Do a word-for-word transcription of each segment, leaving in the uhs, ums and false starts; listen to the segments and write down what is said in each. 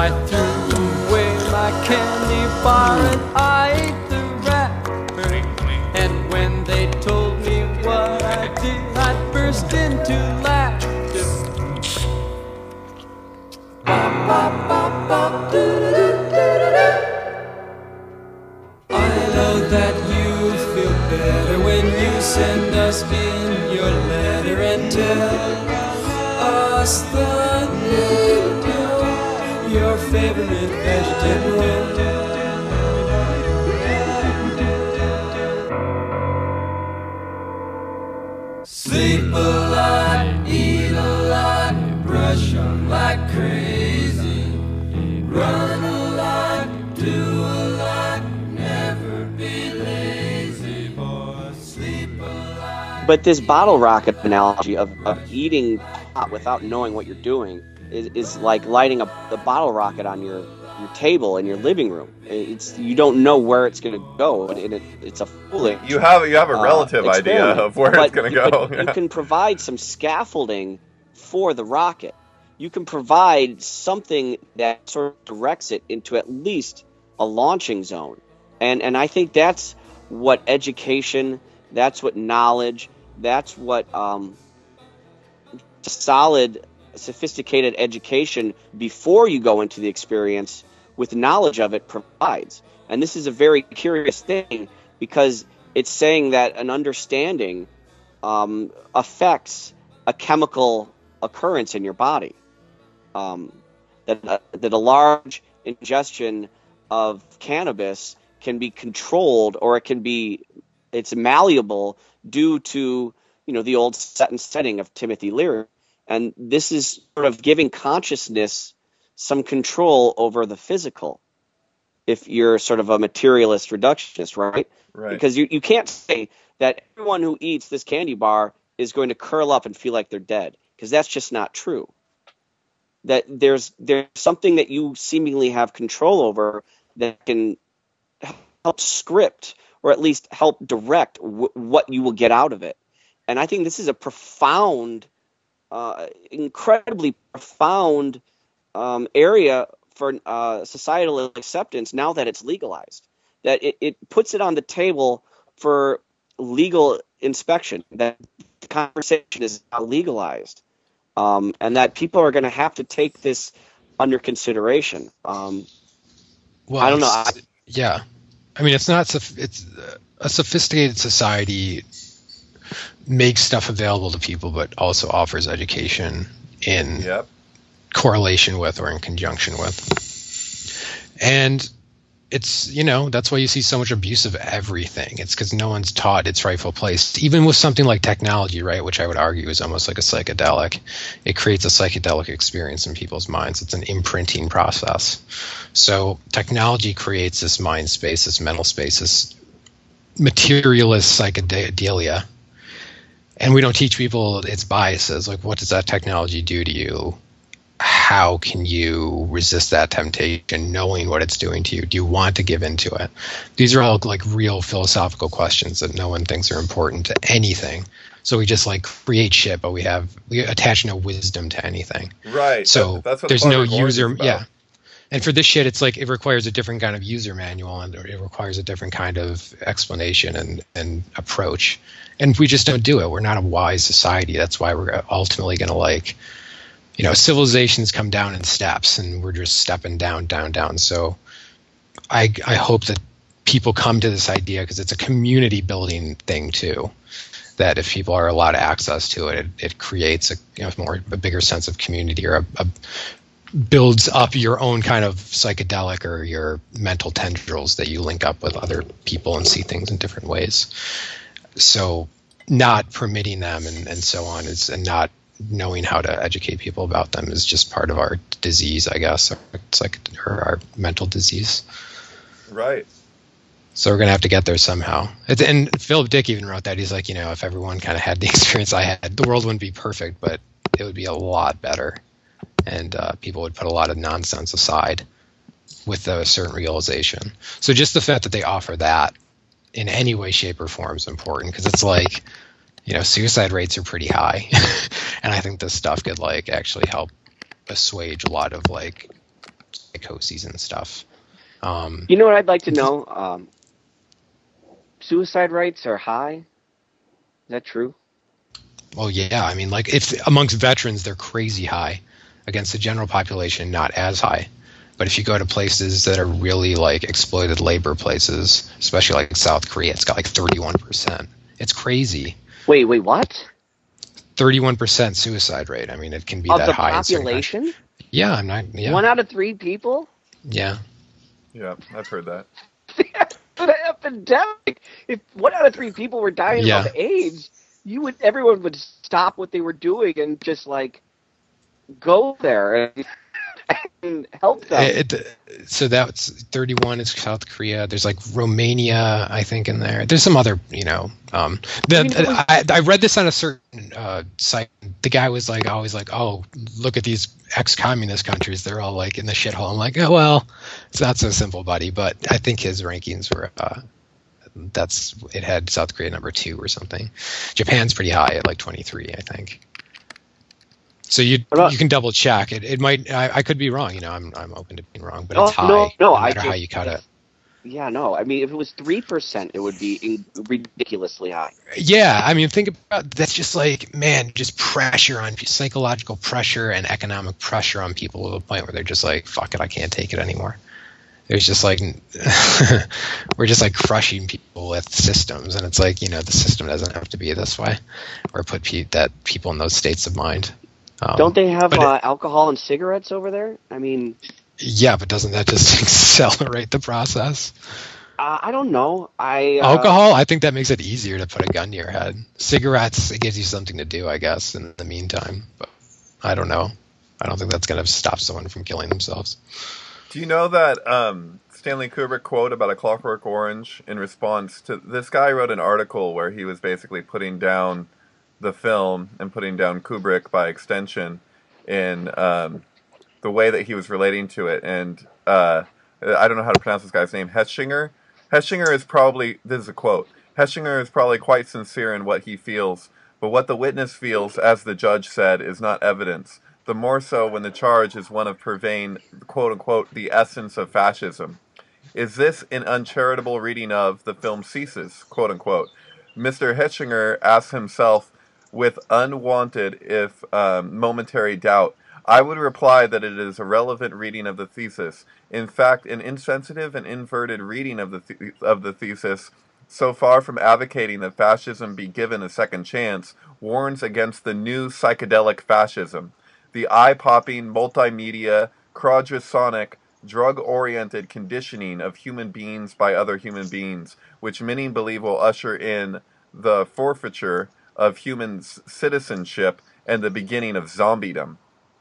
I threw away my candy bar and I ate the wrapper. And when they told me what I did, I burst into laughter. Bop, bop, bop, bop, doo-doo-doo-doo-doo-doo. I know that you feel better when you send us in your letter and tell us the name of your favorite vegetable. Sleep a lot, eat a lot, brush on like crazy, run a lot, do a lot, never be lazy, boy, sleep a lot. But this bottle rocket analogy of, of eating pot without knowing what you're doing is, is like lighting a the bottle rocket on your, your table in your living room. It's you don't know where it's going to go, and it, it's a foolish. You have you have a relative uh, idea of where but, it's going to go. But you can provide some scaffolding for the rocket. You can provide something that sort of directs it into at least a launching zone, and and I think that's what education, that's what knowledge, that's what um, solid, sophisticated education before you go into the experience with knowledge of it provides. And this is a very curious thing because it's saying that an understanding um, affects a chemical occurrence in your body. Um, that, uh, that a large ingestion of cannabis can be controlled, or it can be, it's malleable due to, you know, the old set and setting of Timothy Leary. And this is sort of giving consciousness some control over the physical, if you're sort of a materialist reductionist, right? Right. Because you, you can't say that everyone who eats this candy bar is going to curl up and feel like they're dead, because that's just not true. That there's there's something that you seemingly have control over that can help script, or at least help direct w- what you will get out of it. And I think this is a profound, uh, incredibly profound um, area for uh, societal acceptance now that it's legalized. That it, it puts it on the table for legal inspection, that the conversation is now legalized. Um, and that people are going to have to take this under consideration. Um, well, I don't know. I, yeah. I mean, it's not, it's a sophisticated society makes stuff available to people, but also offers education in yep. correlation with or in conjunction with. And it's, you know, that's why you see so much abuse of everything. It's because no one's taught its rightful place. Even with something like technology, right, which I would argue is almost like a psychedelic, it creates a psychedelic experience in people's minds. It's an imprinting process. So technology creates this mind space, this mental space, this materialist psychedelia. And we don't teach people its biases. Like, what does that technology do to you? How can you resist that temptation, knowing what it's doing to you? Do you want to give into it? These are all like real philosophical questions that no one thinks are important to anything. So we just like create shit, but we have we attach no wisdom to anything. Right. So that, that's what there's no Clockwork Orange user. is about. Yeah. And for this shit, it's like it requires a different kind of user manual, and it requires a different kind of explanation and, and approach. And we just don't do it. We're not a wise society. That's why we're ultimately going to like, you know, civilizations come down in steps, and we're just stepping down, down, down. So I, I hope that people come to this idea, because it's a community building thing too, that if people are allowed access to it, it, it creates a, you know, more a bigger sense of community, or a, a builds up your own kind of psychedelic or your mental tendrils that you link up with other people and see things in different ways. So not permitting them and, and so on is, and not knowing how to educate people about them is just part of our disease, I guess. It's like or our mental disease. Right. So we're going to have to get there somehow. It's, and Philip Dick even wrote that. He's like, you know, if everyone kind of had the experience I had, the world wouldn't be perfect, but it would be a lot better. And uh, people would put a lot of nonsense aside with a certain realization. So just the fact that they offer that in any way, shape, or form is important, because it's like, you know, suicide rates are pretty high. And I think this stuff could like actually help assuage a lot of like psychoses and stuff. Um, You know what I'd like to know? Um, suicide rates are high. Is that true? well, yeah, I mean, like if amongst veterans they're crazy high, against the general population not as high. But if you go to places that are really like exploited labor places, especially like South Korea, it's got like thirty-one percent. It's crazy. Wait, wait, what? thirty-one percent suicide rate. I mean, it can be Of that the high. in certain population? countries. Yeah, I'm not. Yeah, One out of three people? yeah. Yeah, I've heard that. It's an epidemic. If one out of three people were dying Yeah. of AIDS, you would everyone would stop what they were doing and just like go there and, and help them. It, it- so that's thirty-one is South Korea. There's like Romania, I think, in there. There's some other, you know. Um, the, I mean, it was- I, I read this on a certain uh, site. The guy was like, always like, oh, look at these ex-communist countries. They're all like in the shithole. I'm like, oh, well, it's not so simple, buddy. But I think his rankings were. Uh, that's it had South Korea number two or something. Japan's pretty high at like twenty-three, I think. So you What about- you can double check it. It might I, I could be wrong. You know, I'm I'm open to being wrong, but Oh, it's high. no, no, I matter how just- you cut it. Yeah, no. I mean, if it was three percent, it would be in- ridiculously high. Yeah, I mean, think about that's just like man, just pressure on psychological pressure and economic pressure on people to the point where they're just like, fuck it, I can't take it anymore. There's just like we're just like crushing people with systems, and it's like you know the system doesn't have to be this way, or put pe- that people in those states of mind. Um, Don't they have but it- uh, alcohol and cigarettes over there? I mean, Yeah, but doesn't that just accelerate the process? uh, I don't know. I uh, Alcohol, I think that makes it easier to put a gun to your head. Cigarettes, it gives you something to do, I guess, in the meantime. But I don't know. I don't think that's going to stop someone from killing themselves. Do you know that um, Stanley Kubrick quote about A Clockwork Orange in response to this guy wrote an article where he was basically putting down the film and putting down Kubrick by extension in um, the way that he was relating to it. And uh, I don't know how to pronounce this guy's name. Heschinger? Heschinger is probably, this is a quote, Heschinger is probably quite sincere in what he feels, but what the witness feels, as the judge said, is not evidence. The more so when the charge is one of purveying, quote-unquote, the essence of fascism. Is this an uncharitable reading of The Film Ceases, quote-unquote? Mister Heschinger asks himself with unwanted, if um, momentary doubt, I would reply that it is a relevant reading of the thesis. In fact, an insensitive and inverted reading of the th- of the thesis, so far from advocating that fascism be given a second chance, warns against the new psychedelic fascism, the eye-popping, multimedia, quadrasonic, drug-oriented conditioning of human beings by other human beings, which many believe will usher in the forfeiture of human citizenship and the beginning of zombiedom.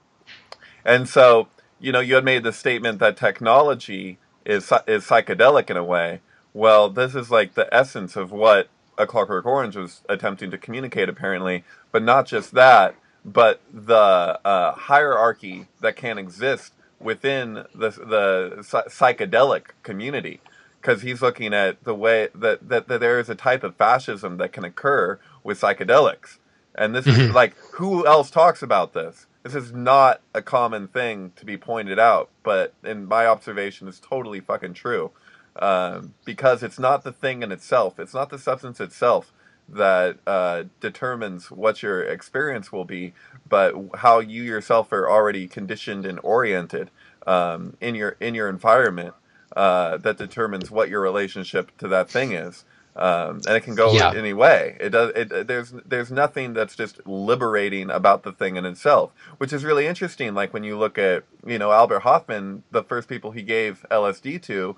And so, you know, you had made the statement that technology is is psychedelic in a way. Well, this is like the essence of what A Clockwork Orange was attempting to communicate, apparently. But not just that, but the uh, hierarchy that can exist within the the psychedelic community. Because he's looking at the way that, that, that there is a type of fascism that can occur with psychedelics. And this is like, who else talks about this? This is not a common thing to be pointed out, but in my observation, it's totally fucking true. Um, because it's not the thing in itself. It's not the substance itself that uh, determines what your experience will be, but how you yourself are already conditioned and oriented um, in your in your environment uh, that determines what your relationship to that thing is. Um, and it can go Yeah. any way. It does. It, there's there's nothing that's just liberating about the thing in itself, which is really interesting. Like when you look at, you know, Albert Hoffman, the first people he gave L S D to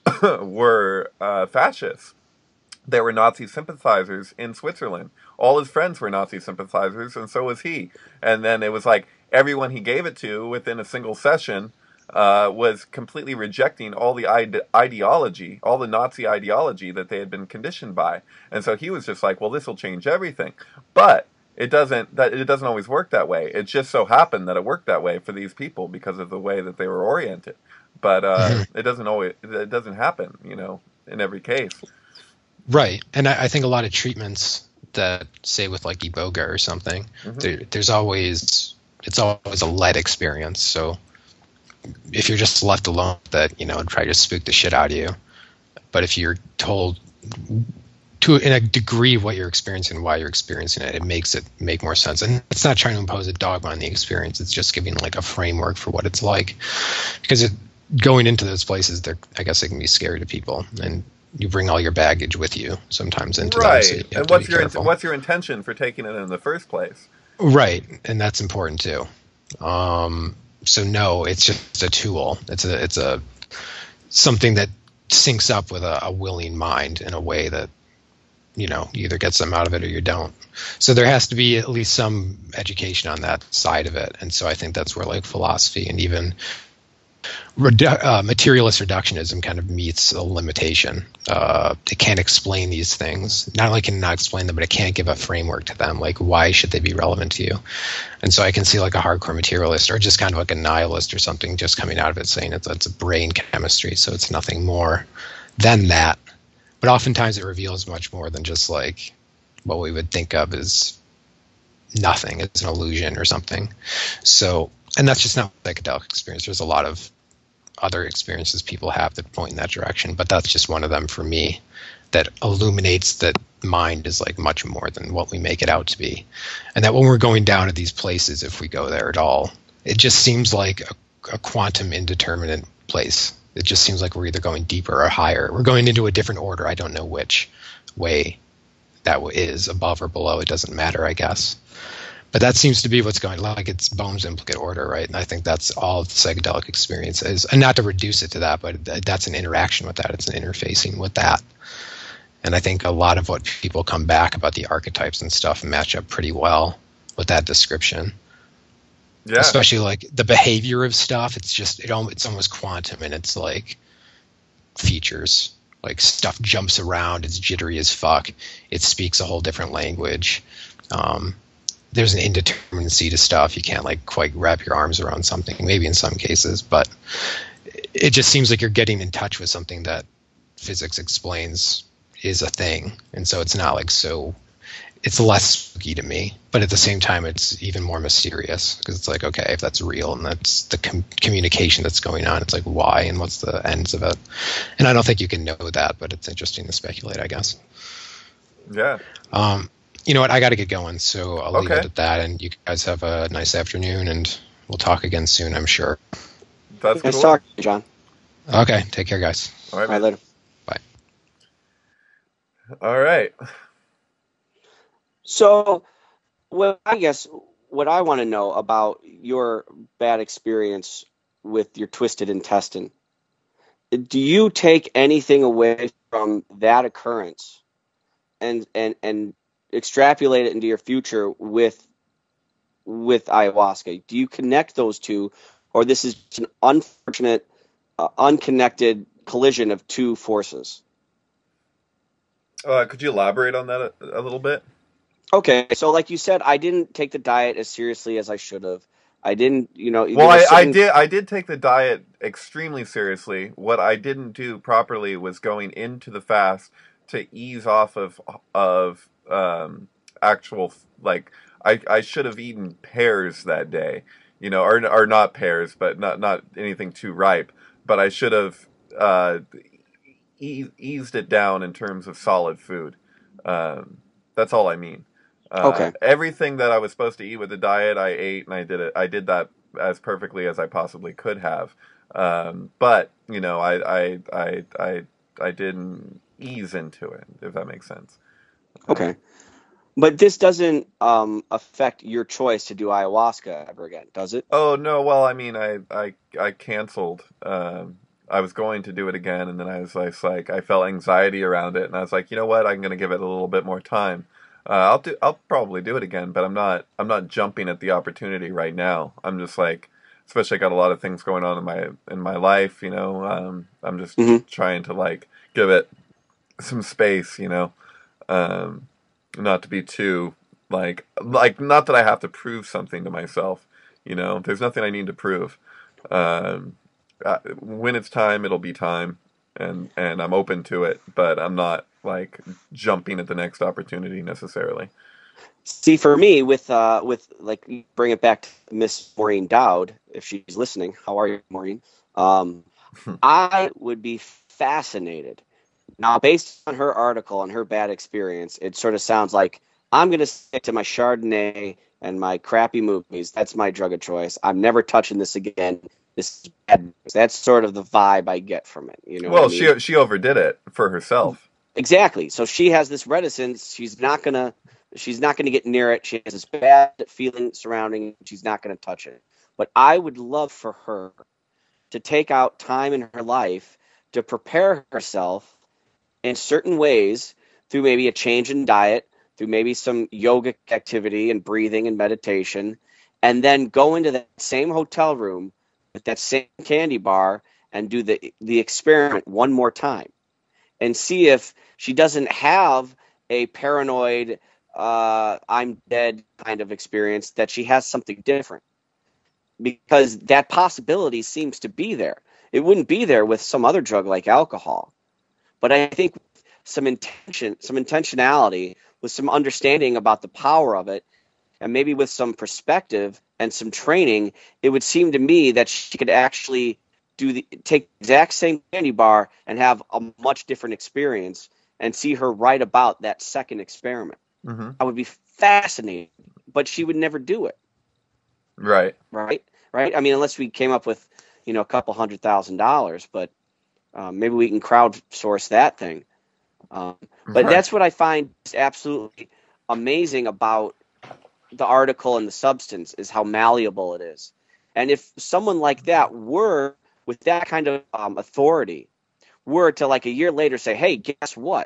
were uh, fascists. They were Nazi sympathizers in Switzerland. All his friends were Nazi sympathizers, and so was he. And then it was like everyone he gave it to within a single session uh, was completely rejecting all the ide- ideology, all the Nazi ideology that they had been conditioned by. And so he was just like, well, this will change everything. But it doesn't, that it doesn't always work that way. It just so happened that it worked that way for these people because of the way that they were oriented. But uh, it doesn't always, it doesn't happen, you know, in every case. Right. And I, I think a lot of treatments that, say with like Iboga or something, Mhm. there, there's always, it's always a lead experience. So if you're just left alone, that, you know, try to spook the shit out of you. But if you're told to in a degree what you're experiencing and why you're experiencing it, it makes it make more sense. And it's not trying to impose a dogma on the experience. It's just giving like a framework for what it's like, because it, going into those places, they're, I guess, they can be scary to people, and you bring all your baggage with you sometimes into right. them. So you have and to what's be your careful. what's your intention for taking it in the first place? Right, and that's important too. Um, so no, it's just a tool. It's a it's a something that syncs up with a, a willing mind in a way that, you know, you either get some out of it or you don't. So there has to be at least some education on that side of it. And so I think that's where like philosophy and even redu- uh, materialist reductionism kind of meets a limitation. Uh, it can't explain these things. Not only can it not explain them, but it can't give a framework to them. Like, why should they be relevant to you? And so I can see like a hardcore materialist or just kind of like a nihilist or something just coming out of it saying it's, it's a brain chemistry, so it's nothing more than that. But oftentimes it reveals much more than just like what we would think of as nothing. It's an illusion or something. So, and that's just not psychedelic experience. There's a lot of other experiences people have that point in that direction, but that's just one of them for me that illuminates that mind is like much more than what we make it out to be. And that when we're going down to these places, if we go there at all, it just seems like a, a quantum indeterminate place. It just seems like we're either going deeper or higher. We're going into a different order. I don't know which way that is, above or below. It doesn't matter, I guess. But that seems to be what's going on. Like, it's Bohm's implicate order, right? And I think that's all of the psychedelic experience is. And not to reduce it to that, but that's an interaction with that. It's an interfacing with that. And I think a lot of what people come back about the archetypes and stuff match up pretty well with that description. Yeah. Especially like the behavior of stuff. It's just, it it's almost quantum in its like features. Like, stuff jumps around. It's jittery as fuck. It speaks a whole different language. Um, there's an indeterminacy to stuff. You can't like quite wrap your arms around something, maybe in some cases, but it just seems like you're getting in touch with something that physics explains is a thing. And so it's not like so, it's less spooky to me, but at the same time, it's even more mysterious because it's like, okay, if that's real and that's the com- communication that's going on, it's like, why and what's the ends of it? And I don't think you can know that, but it's interesting to speculate, I guess. Yeah. Um, you know what? I got to get going, so I'll leave okay. it at that. And you guys have a nice afternoon, and we'll talk again soon, I'm sure. That's nice cool. talking, John. Okay, take care, guys. All right, All right, later. Bye. All right. So, well, I guess what I want to know about your bad experience with your twisted intestine, do you take anything away from that occurrence and and and extrapolate it into your future with with ayahuasca? Do you connect those two, or this is an unfortunate, uh, unconnected collision of two forces? Uh, could you elaborate on that a, a little bit? Okay, so like you said, I didn't take the diet as seriously as I should have. I didn't, you know. Well, I, certain... I did. I did take the diet extremely seriously. What I didn't do properly was going into the fast to ease off of of um, actual like. I, I should have eaten pears that day, you know, or or not pears, but not not anything too ripe. But I should have uh, e- eased it down in terms of solid food. Um, that's all I mean. Uh, okay. Everything that I was supposed to eat with the diet, I ate, and I did it. I did that as perfectly as I possibly could have. Um, but you know, I, I, I, I, I didn't ease into it, if that makes sense. Okay, but this doesn't um, affect your choice to do ayahuasca ever again, does it? Oh no. Well, I mean, I, I, I canceled. Um, I was going to do it again, and then I was like, like, I felt anxiety around it, and I was like, you know what? I'm going to give it a little bit more time. Uh, I'll do. I'll probably do it again, but I'm not. I'm not jumping at the opportunity right now. I'm just like, especially I got a lot of things going on in my in my life. You know, um, I'm just mm-hmm. trying to like give it some space. You know, um, not to be too like like not that I have to prove something to myself. You know, there's nothing I need to prove. Um, uh, when it's time, it'll be time, and and I'm open to it, but I'm not like jumping at the next opportunity necessarily. See, for me, with uh, with like bring it back to Miss Maureen Dowd, if she's listening. How are you, Maureen? Um, I would be fascinated. Now, based on her article and her bad experience, it sort of sounds like I'm going to stick to my Chardonnay and my crappy movies. That's my drug of choice. I'm never touching this again. This is bad. That's sort of the vibe I get from it. You know. Well, what I mean? she she overdid it for herself. Exactly. So she has this reticence. She's not gonna. She's not gonna get near it. She has this bad feeling surrounding it. She's not gonna touch it. But I would love for her to take out time in her life to prepare herself in certain ways through maybe a change in diet, through maybe some yoga activity and breathing and meditation, and then go into that same hotel room with that same candy bar and do the the experiment one more time and see if she doesn't have a paranoid uh, I'm dead kind of experience, that she has something different. Because that possibility seems to be there. It wouldn't be there with some other drug like alcohol. But I think some intention, some intentionality, with some understanding about the power of it, and maybe with some perspective and some training, it would seem to me that she could actually do the take the exact same candy bar and have a much different experience, and see her right about that second experiment. Mm-hmm. I would be fascinated, but she would never do it. Right. Right. Right. I mean, unless we came up with, you know, a couple hundred thousand dollars, but um, maybe we can crowdsource that thing. Um, but Right. that's what I find absolutely amazing about the article and the substance, is how malleable it is. And if someone like that were, with that kind of um, authority, were to like a year later say, hey, guess what?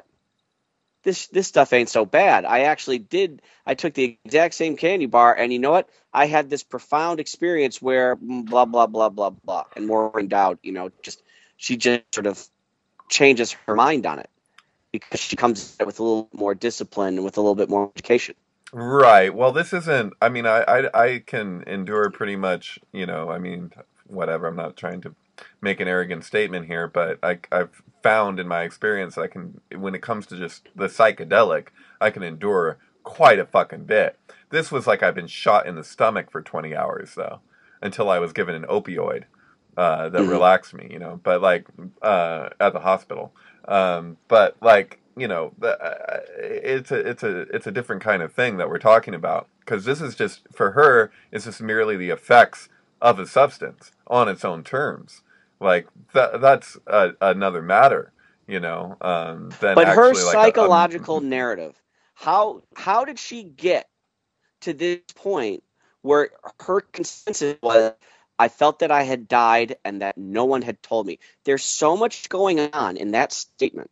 This this stuff ain't so bad. I actually did. I took the exact same candy bar, and you know what? I had this profound experience where blah, blah, blah, blah, blah. And Maureen Dowd, you know, just she just sort of changes her mind on it because she comes with a little more discipline and with a little bit more education. Right. Well, this isn't. I mean, I, I I can endure pretty much. You know, I mean, whatever. I'm not trying to make an arrogant statement here, but I, I've found in my experience that I can, when it comes to just the psychedelic, I can endure quite a fucking bit. This was like I've been shot in the stomach for twenty hours though, until I was given an opioid uh, that Mhm. relaxed me. You know, but like uh, at the hospital. Um, but like. You know, the, uh, it's a it's a it's a different kind of thing that we're talking about, because this is just, for her, it's just merely the effects of a substance on its own terms. Like that that's a, another matter, you know. Um, than But her actually like a- psychological a, narrative, how how did she get to this point where her consensus was, I felt that I had died and that no one had told me? There's so much going on in that statement.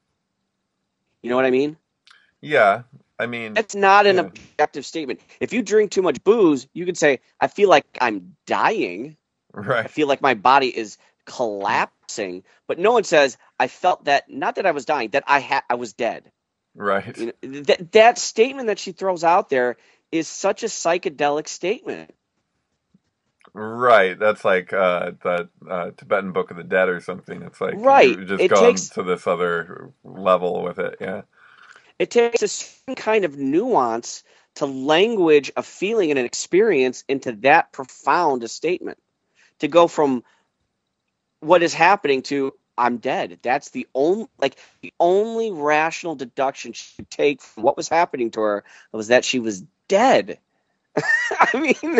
You know what I mean? yeah. I mean, That's not an yeah. objective statement. If you drink too much booze, you could say, I feel like I'm dying. I right, feel like my body is collapsing. But no one says, I felt that, not that I was dying, that I ha- I was dead. right, You know, that that statement that she throws out there is such a psychedelic statement. right. That's like uh, the uh, Tibetan Book of the Dead or something. It's like Right. you just It gone takes to this other level with it. Yeah, it takes a certain kind of nuance to language a feeling and an experience into that profound a statement. To go from what is happening to I'm dead. That's the only like the only rational deduction she could take from what was happening to her was that she was dead. I mean,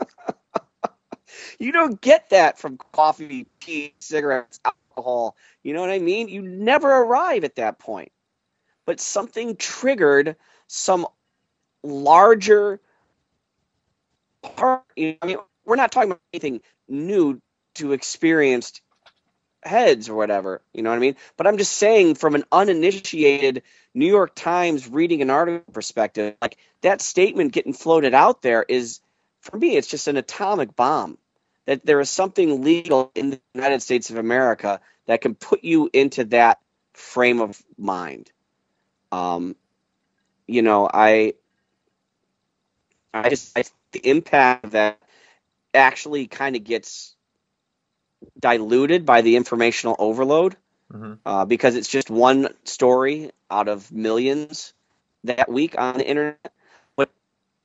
you don't get that from coffee, tea, cigarettes, alcohol. You know what I mean? You never arrive at that point. But something triggered some larger part. You know, I mean, we're not talking about anything new to experienced heads or whatever, you know what I mean? But I'm just saying, from an uninitiated New York Times reading an article perspective, like that statement getting floated out there is, for me, it's just an atomic bomb. That there is something legal in the United States of America that can put you into that frame of mind. Um, you know, I, I just, I think the impact of that actually kind of gets diluted by the informational overload, mm-hmm. uh, because it's just one story out of millions that week on the internet.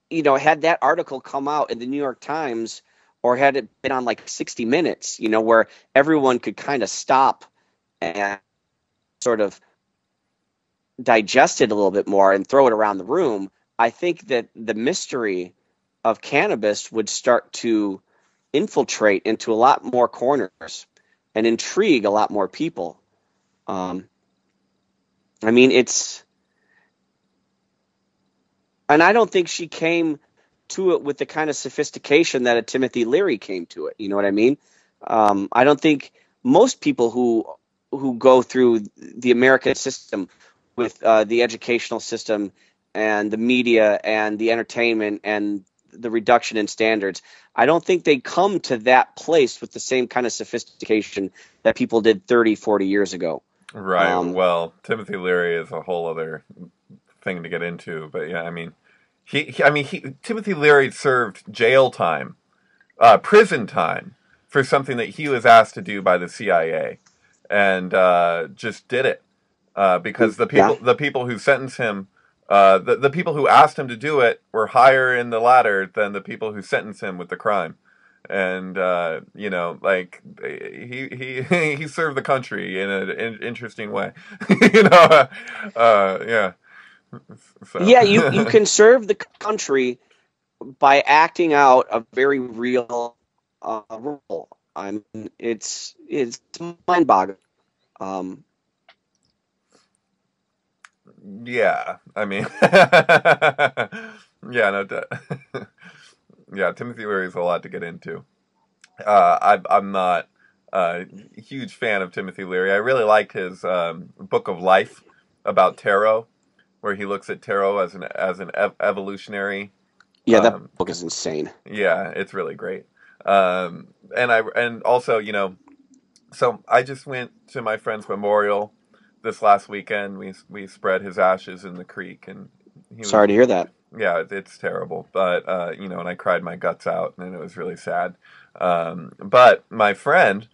you know, had that article come out in the New York Times, or had it been on like sixty minutes, you know, where everyone could kind of stop and sort of digest it a little bit more and throw it around the room, I think that the mystery of cannabis would start to infiltrate into a lot more corners and intrigue a lot more people. Um, I mean, it's, and I don't think she came to it with the kind of sophistication that a Timothy Leary came to it. You know what I mean? Um, I don't think most people who who go through the American system with uh, the educational system and the media and the entertainment and the reduction in standards, I don't think they come to that place with the same kind of sophistication that people did thirty, forty years ago. Right. Um, Well, Timothy Leary is a whole other thing to get into, but yeah, I mean, he, he I mean, he, Timothy Leary served jail time, uh, prison time for something that he was asked to do by the C I A, and uh, just did it uh, because the people, yeah. the people who sentenced him, uh, the the people who asked him to do it were higher in the ladder than the people who sentenced him with the crime. And uh, you know, like he he he served the country in an in, interesting way. you know, uh, uh, yeah. So. Yeah, you, you can serve the country by acting out a very real uh, role. I mean, it's it's mind-boggling. Um, yeah, I mean, yeah, no, d- yeah. Timothy Leary is a lot to get into. Uh, I, I'm not a huge fan of Timothy Leary. I really like his um, Book of Life about tarot, where he looks at tarot as an as an ev- evolutionary. yeah, that Um, book is insane. yeah, it's really great. Um, and I and also, you know, so I just went to my friend's memorial this last weekend. We we spread his ashes in the creek, and he was, Sorry to hear that. yeah, it- it's terrible. But uh, you know, and I cried my guts out, and it was really sad. Um, but my friend,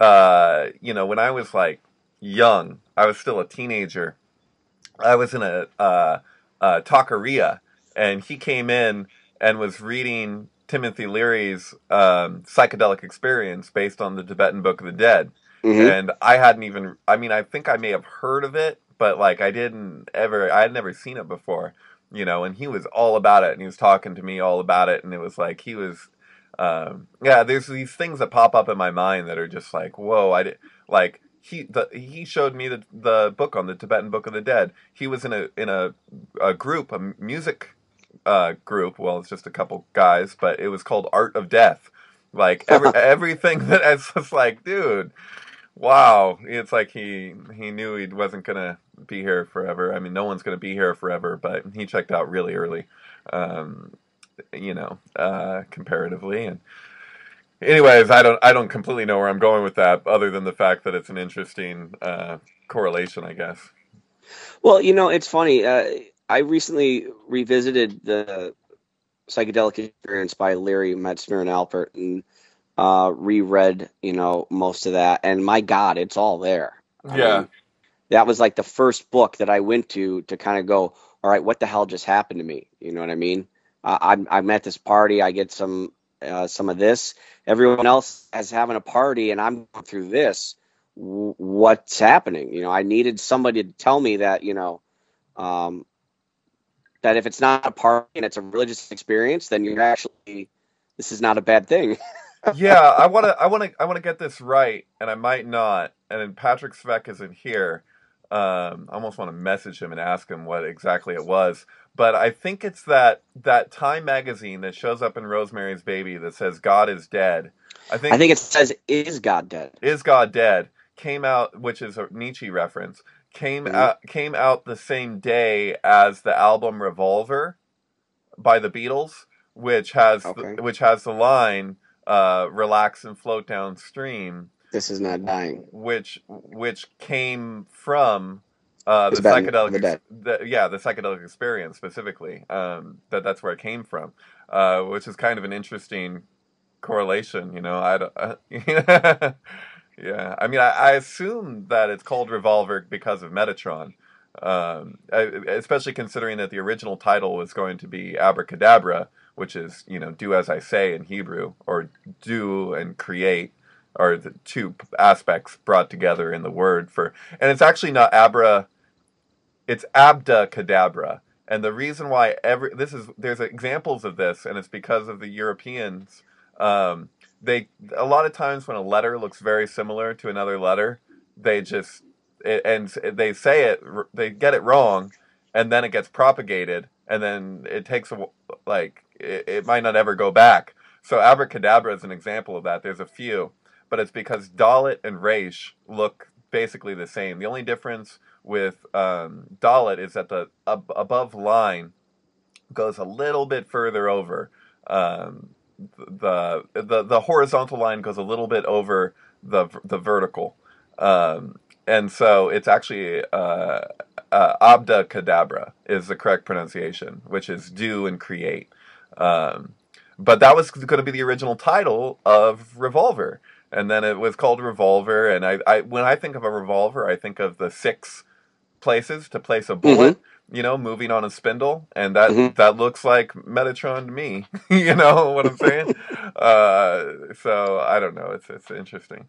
uh, you know, when I was like young, I was still a teenager. I was in a uh, uh, taqueria, and he came in and was reading Timothy Leary's um, psychedelic experience based on the Tibetan Book of the Dead. hmm And I hadn't even, I mean, I think I may have heard of it, but like I didn't ever, I had never seen it before, you know, and he was all about it, and he was talking to me all about it, and it was like he was, um, yeah, there's these things that pop up in my mind that are just like, whoa, I did, like, he the, he showed me the the book on the Tibetan Book of the Dead. He was in a in a, a group, a music uh, group. Well, it's just a couple guys, but it was called Art of Death. Like every everything that it's just like, dude, wow. It's like he he knew he wasn't gonna be here forever. I mean, no one's gonna be here forever, but he checked out really early, um, you know, uh, comparatively. And anyways, I don't I don't completely know where I'm going with that, other than the fact that it's an interesting uh, correlation, I guess. Well, you know, it's funny. Uh, I recently revisited the psychedelic experience by Leary Metzner and Alpert, and uh, reread, you know, most of that. And my God, it's all there. I Yeah. mean, that was like the first book that I went to to kind of go, all right, what the hell just happened to me? You know what I mean? Uh, I'm I'm at this party, I get some uh, some of this. Everyone else is having a party, and I'm going through this. W- what's happening? You know, I needed somebody to tell me that, you know, um, that if it's not a party and it's a religious experience, then you're actually, this is not a bad thing. Yeah, I want to, I want to, I want to get this right, and I might not. And then Patrick Svek isn't here. Um, I almost want to message him and ask him what exactly it was. But I think it's that that Time magazine that shows up in Rosemary's Baby that says God is dead. I think I think it says, "Is God dead?" Is God Dead came out, which is a Nietzsche reference, came Mhm. out came out the same day as the album Revolver by the Beatles, which has Okay. the, which has the line uh, "Relax and float downstream," This is not dying. which which came from uh, the It's better than psychedelic, the dead. ex- the, yeah, the psychedelic experience specifically. Um, that that's where it came from, uh, which is kind of an interesting correlation. You know, I don't. Yeah, I mean, I, I assume that it's called Revolver because of Metatron, Um, especially considering that the original title was going to be Abracadabra, which is, you know, do as I say in Hebrew, or do and create are the two aspects brought together in the word for, and it's actually not abra, it's abdacadabra. And the reason why every, this is, there's examples of this, and it's because of the Europeans. Um, they, a lot of times when a letter looks very similar to another letter, they just, it, and they say it, they get it wrong, and then it gets propagated, and then it takes a, like, it, it might not ever go back. So abracadabra is an example of that. There's a few, but it's because Dalet and Resh look basically the same. The only difference with um, Dalet is that the ab- above line goes a little bit further over. Um, the, the the horizontal line goes a little bit over the the vertical. Um, and so it's actually uh, uh, Abdacadabra is the correct pronunciation, which is do and create. Um, but that was going to be the original title of Revolver. And then it was called Revolver. And I, I when I think of a revolver, I think of the six places to place a bullet, mm-hmm. you know, moving on a spindle. And that, mm-hmm. that looks like Metatron to me. You know what I'm saying? uh, so I don't know. It's, it's interesting.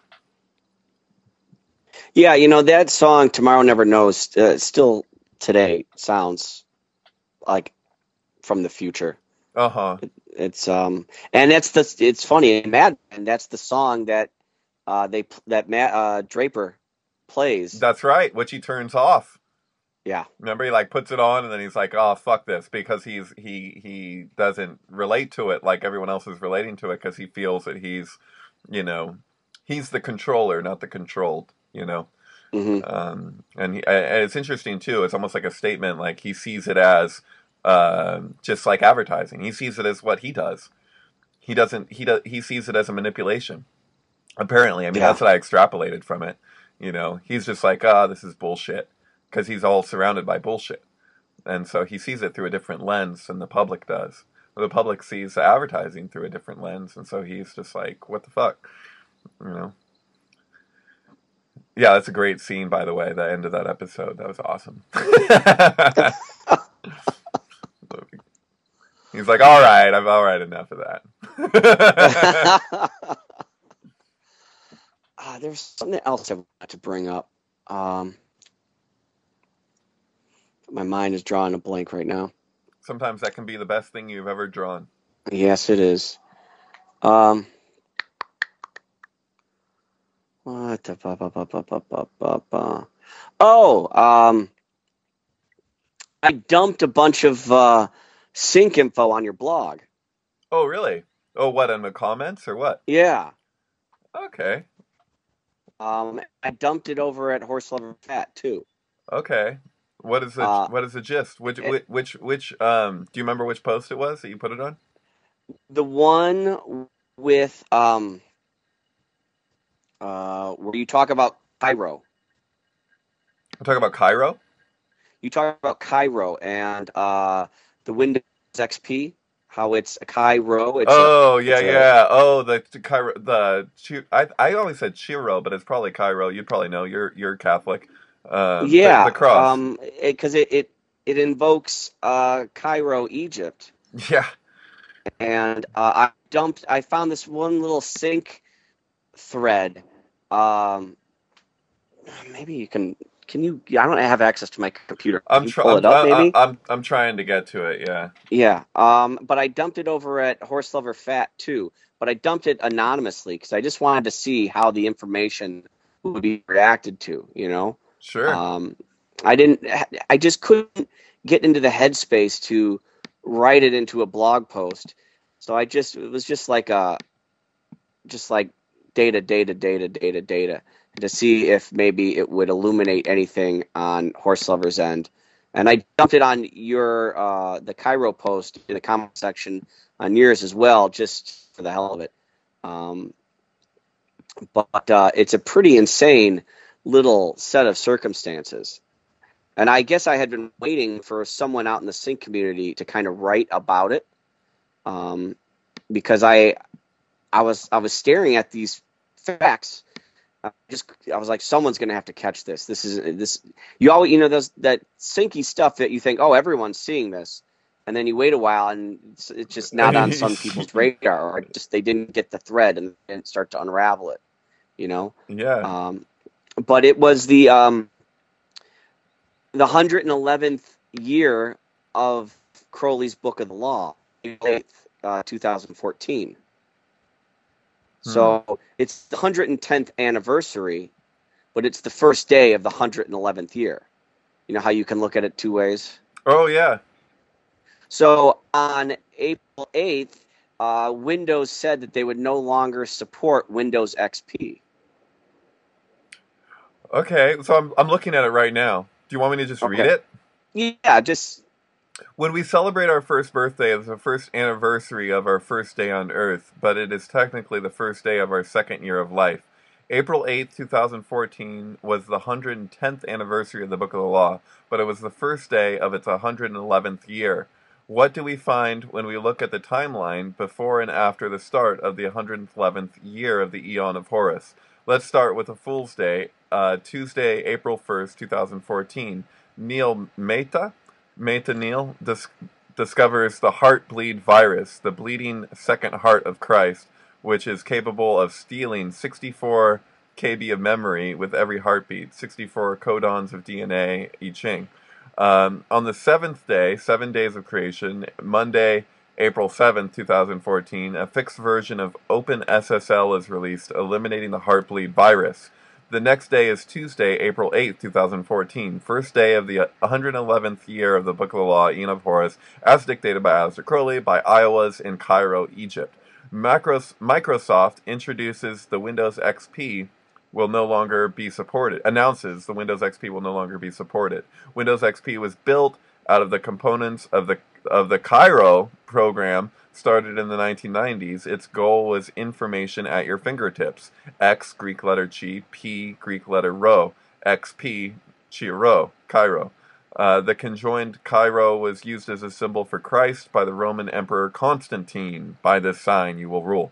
Yeah, you know, that song, Tomorrow Never Knows, uh, still today sounds like from the future. Uh-huh. It, it's um and that's the it's funny, Mad Men, that's the song that uh they that Matt uh Draper plays. That's right, which he turns off. Yeah. Remember, he like puts it on and then he's like, "Oh, fuck this," because he's he he doesn't relate to it like everyone else is relating to it, because he feels that he's, you know, he's the controller, not the controlled. You know, mm-hmm. um, and, he, and it's interesting too. It's almost like a statement. Like he sees it as uh, just like advertising. He sees it as what he does. He doesn't. He does. He sees it as a manipulation. Apparently, I mean, yeah. That's what I extrapolated from it. You know, he's just like, ah, oh, this is bullshit, because he's all surrounded by bullshit, and so he sees it through a different lens than the public does. The public sees the advertising through a different lens, and so he's just like, what the fuck, you know. Yeah, that's a great scene, by the way, the end of that episode. That was awesome. He's like, all right, I'm all right, enough of that. uh, there's something else I want to bring up. Um, my mind is drawing a blank right now. Sometimes that can be the best thing you've ever drawn. Yes, it is. Um... What the ba, ba, ba, ba, ba, ba, ba. Oh, um, I dumped a bunch of uh, sync info on your blog. Oh, really? Oh, what, in the comments or what? Yeah. Okay. Um, I dumped it over at Horse Lover Fat too. Okay. What is the uh, what is the gist? Which it, which which um? Do you remember which post it was that you put it on? The one with um. Uh, where you talk about Cairo. I'm talking about Cairo? You talk about Cairo and uh, the Windows X P, how it's a Cairo. It's oh, a, yeah, it's yeah. A, oh, the Cairo, the, I I always said Chiro, but it's probably Cairo. You'd probably know. You're you're Catholic. Um, yeah. The, the cross. Um, because it, it, it, it invokes uh, Cairo, Egypt. Yeah. And uh, I dumped, I found this one little sync thread. Um, maybe you can. Can you? I don't have access to my computer. Can I'm you trying. pull it up, maybe. I'm I'm trying to get to it. Yeah. Yeah. Um, but I dumped it over at Horse Lover Fat too. But I dumped it anonymously because I just wanted to see how the information would be reacted to. You know. Sure. Um, I didn't. I just couldn't get into the headspace to write it into a blog post. So I just. It was just like a. Just like. Data, data, data, data, data, to see if maybe it would illuminate anything on Horse Lover's end. And I dumped it on your uh, the Cairo post in the comment section on yours as well, just for the hell of it. Um, but uh, it's a pretty insane little set of circumstances. And I guess I had been waiting for someone out in the sync community to kind of write about it, um, because I. I was I was staring at these facts, I just I was like, someone's gonna have to catch this. This is this you always you know those that sinky stuff that you think, oh, everyone's seeing this, and then you wait a while and it's, it's just not on some people's radar, or just they didn't get the thread and, and start to unravel it, you know. Yeah. Um, but it was the um, the one hundred eleventh year of Crowley's Book of the Law, April eighth, uh, two thousand fourteen. So it's the one hundred tenth anniversary, but it's the first day of the one hundred eleventh year. You know how you can look at it two ways? Oh, yeah. So on April eighth, uh, Windows said that they would no longer support Windows X P. Okay, so I'm I'm looking at it right now. Do you want me to just Okay. read it? Yeah, just When we celebrate our first birthday, it's the first anniversary of our first day on Earth, but it is technically the first day of our second year of life. April eighth, twenty fourteen was the one hundred tenth anniversary of the Book of the Law, but it was the first day of its one hundred eleventh year. What do we find when we look at the timeline before and after the start of the one hundred eleventh year of the Eon of Horus? Let's start with a Fool's Day, uh, Tuesday, April first, twenty fourteen. Neil Mehta? Mehta Neil dis- discovers the heartbleed virus, the bleeding second heart of Christ, which is capable of stealing sixty-four kilobytes of memory with every heartbeat, sixty-four codons of D N A I Ching. Um, on the seventh day, seven days of creation, Monday, April seventh, twenty fourteen, a fixed version of OpenSSL is released, eliminating the heartbleed virus. The next day is Tuesday, April eighth, twenty fourteen, first day of the one hundred eleventh year of the Book of the Law, Eon of Horus, as dictated by Aleister Crowley, by Iowas in Cairo, Egypt. Macros, Microsoft introduces the Windows X P will no longer be supported, announces the Windows X P will no longer be supported. Windows X P was built out of the components of the of the Cairo program, started in the nineteen nineties. Its goal was information at your fingertips. X, Greek letter chi, P, Greek letter rho, X P, chi rho, Cairo. Uh, the conjoined Cairo was used as a symbol for Christ by the Roman Emperor Constantine. By this sign you will rule.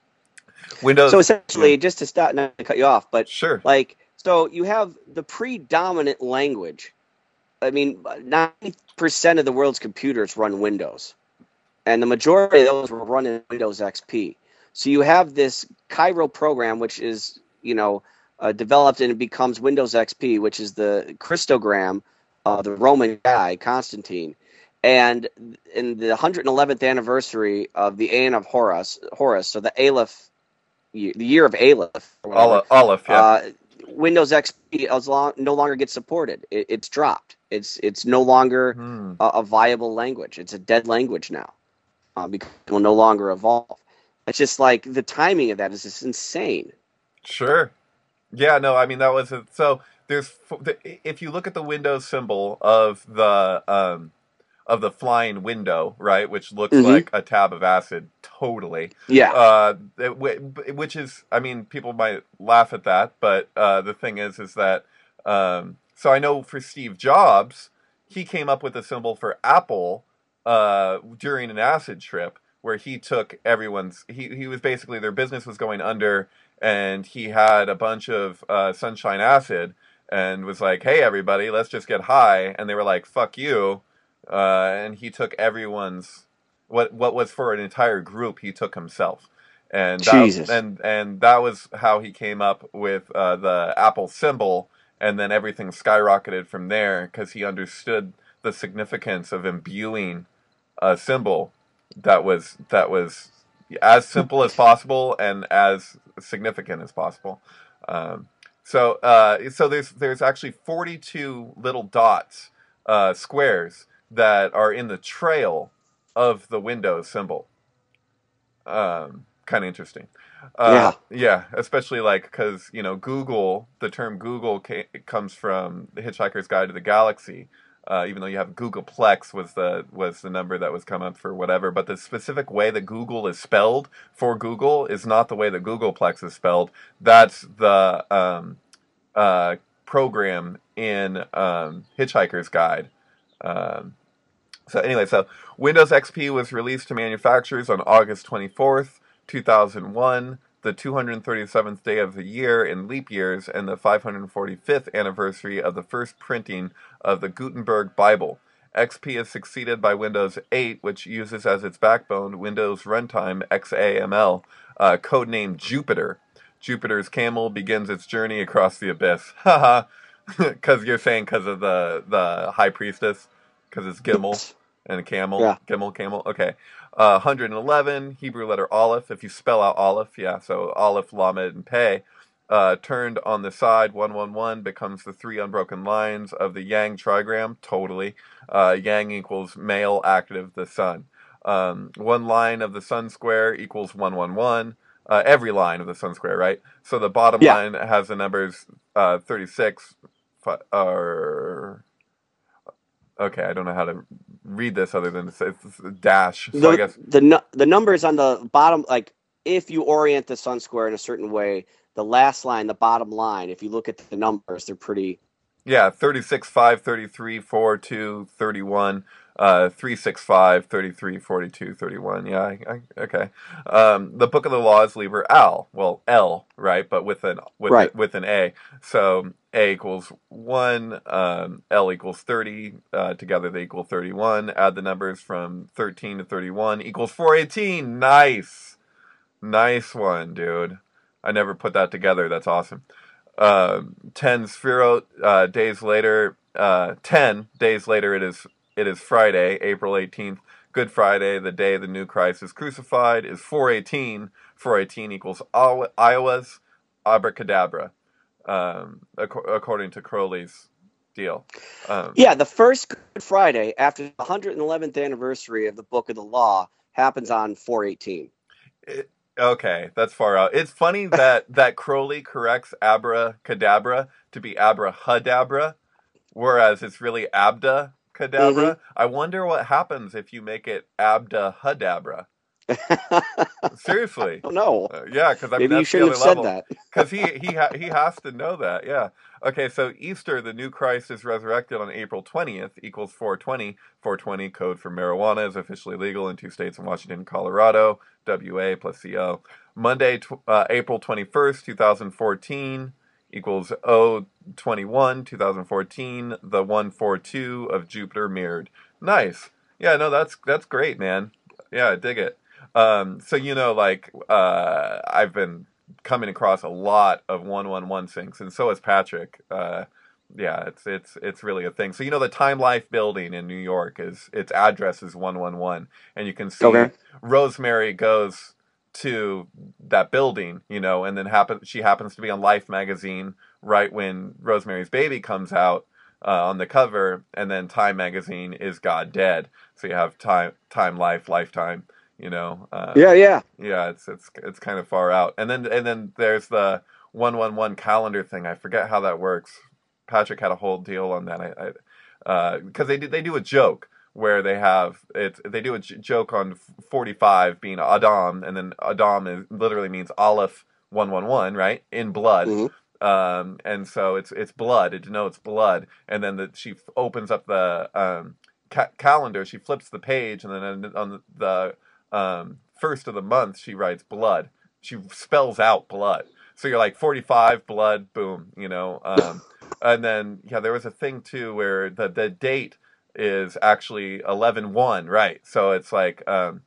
Windows. so essentially, Yeah. just to stop, not to cut you off, but Sure. like, so you have the predominant language. I mean, ninety percent of the world's computers run Windows, and the majority of those were running Windows X P. So you have this Cairo program, which is, you know, uh, developed and it becomes Windows X P, which is the Christogram of the Roman guy, Constantine. And in the one hundred eleventh anniversary of the Aeon of Horus, Horus, so the Aleph, the year of Aleph, or whatever, Aleph, Aleph, yeah. uh, Windows X P as long, no longer gets supported. It, it's dropped. It's it's no longer Hmm. a, a viable language. It's a dead language now, uh, because it will no longer evolve. It's just like the timing of that is just insane. Sure. Yeah, no, I mean, that was a, so there's, f- the- if you look at the Windows symbol of the, um, of the flying window, right, which looks Mhm. like a tab of acid, totally. Yeah, Uh, it, wh- which is, I mean, people might laugh at that, but uh, the thing is, is that, um, so I know for Steve Jobs, he came up with a symbol for Apple uh, during an acid trip where he took everyone's, he, he was basically, their business was going under, and he had a bunch of uh, sunshine acid and was like, hey, everybody, let's just get high. And they were like, fuck you. Uh, and he took everyone's, what what was for an entire group, he took himself. And that, Jesus. and and that was how he came up with uh, the Apple symbol, and then everything skyrocketed from there because he understood the significance of imbuing a symbol that was that was as simple as possible and as significant as possible. Um, so uh, so there's there's actually forty-two little dots, uh, squares that are in the trail of the Windows symbol. Um, kind of interesting. Uh, yeah. Yeah, especially like because, you know, Google, the term Google ca- comes from The Hitchhiker's Guide to the Galaxy. Uh, even though you have Googleplex was the was the number that was come up for whatever, but the specific way that Google is spelled for Google is not the way that Googleplex is spelled. That's the um, uh, program in um, Hitchhiker's Guide. Um, so anyway, so Windows X P was released to manufacturers on August twenty-fourth, two thousand one. the two hundred thirty-seventh day of the year in leap years, and the five hundred forty-fifth anniversary of the first printing of the Gutenberg Bible. X P is succeeded by Windows eight, which uses as its backbone Windows Runtime X A M L, uh, codenamed Jupiter. Jupiter's camel begins its journey across the abyss. Haha, because you're saying because of the, the high priestess, because it's Gimel and a camel. Yeah. Gimel, camel, okay. Uh, one hundred eleven, Hebrew letter Aleph, if you spell out Aleph, yeah, so Aleph, Lamed, and Pei. Uh, turned on the side, one one one becomes the three unbroken lines of the Yang trigram, totally. Uh, yang equals male, active, the sun. Um, one line of the sun square equals one one one. Uh, every line of the sun square, right? So the bottom Yeah. line has the numbers uh, thirty-six, or... Okay, I don't know how to read this other than to say it's a dash. So The I guess the nu- the numbers on the bottom, like if you orient the sun square in a certain way, the last line, the bottom line, if you look at the numbers, they're pretty. yeah, thirty-six, five, thirty-three, four, two, thirty-one, uh, three, six, five, thirty-three, forty-two, thirty-one. Yeah, I, I, okay. Um, the Book of the Law is Liber Al. Well, L, right? But with an with Right. with an A. So A equals one, um, L equals thirty. Uh, together they equal thirty-one. Add the numbers from thirteen to thirty-one equals four eighteen. Nice, nice one, dude. I never put that together. That's awesome. Uh, ten Sphirot uh, days later. Uh, ten days later, it is it is Friday, April eighteenth. Good Friday, the day the new Christ is crucified, is four eighteen. four eighteen equals Iowa's abracadabra, um, ac- according to Crowley's deal. Um, Yeah, the first Good Friday after the one hundred eleventh anniversary of the Book of the Law happens on four eighteen. it, Okay, that's far out. It's funny that, that Crowley corrects abracadabra to be abrahadabra, whereas it's really abdacadabra. Mhm. I wonder what happens if you make it abdahadabra. Seriously. Oh no. Uh, yeah, because I mean, Maybe you that's the shouldn't other have said level. that. Because he he ha- he has to know that. Yeah. Okay. So Easter, the new Christ is resurrected on April twentieth equals four twenty. four twenty code for marijuana is officially legal in two states in Washington and Colorado. W A plus C O. Monday, tw- uh, April twenty-first, twenty fourteen equals O twenty-one, twenty fourteen. The one forty-two of Jupiter mirrored. Nice. Yeah. No, that's that's great, man. Yeah, I dig it. Um, so you know, like uh, I've been coming across a lot of one one one syncs, and so has Patrick. Uh, yeah, it's it's it's really a thing. So you know, the Time Life building in New York is its address is one one one, and you can see Okay. Rosemary goes to that building, you know, and then happen she happens to be on Life magazine right when Rosemary's Baby comes out uh, on the cover, and then Time magazine is God Dead. So you have Time Time Life Lifetime. You know, uh, Yeah, yeah. yeah, it's it's it's kind of far out. And then and then there's the one one one calendar thing. I forget how that works. Patrick had a whole deal on that. I, I because they do they do a joke where they have it. They do a j- joke on forty-five being Adam, and then Adam is literally means Aleph one one one, right? In blood. Mhm. Um, and so it's it's blood. It denotes blood. And then the, she f- opens up the um, ca- calendar. She flips the page, and then on, on the, the um, first of the month, she writes blood. She spells out blood. So you're like forty-five, blood, boom, you know. Um, and then, yeah, there was a thing, too, where the, the date is actually eleven one, right? So it's like, um,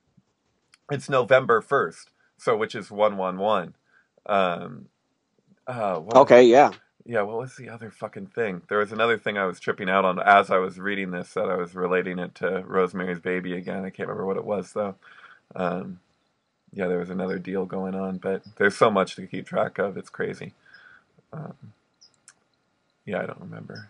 it's November first, so which is one one one. Um, uh, what was- Okay, yeah. yeah, what was the other fucking thing? There was another thing I was tripping out on as I was reading this that I was relating it to Rosemary's Baby again. I can't remember what it was, though. Um, yeah, there was another deal going on, but there's so much to keep track of. It's crazy. Um, yeah, I don't remember.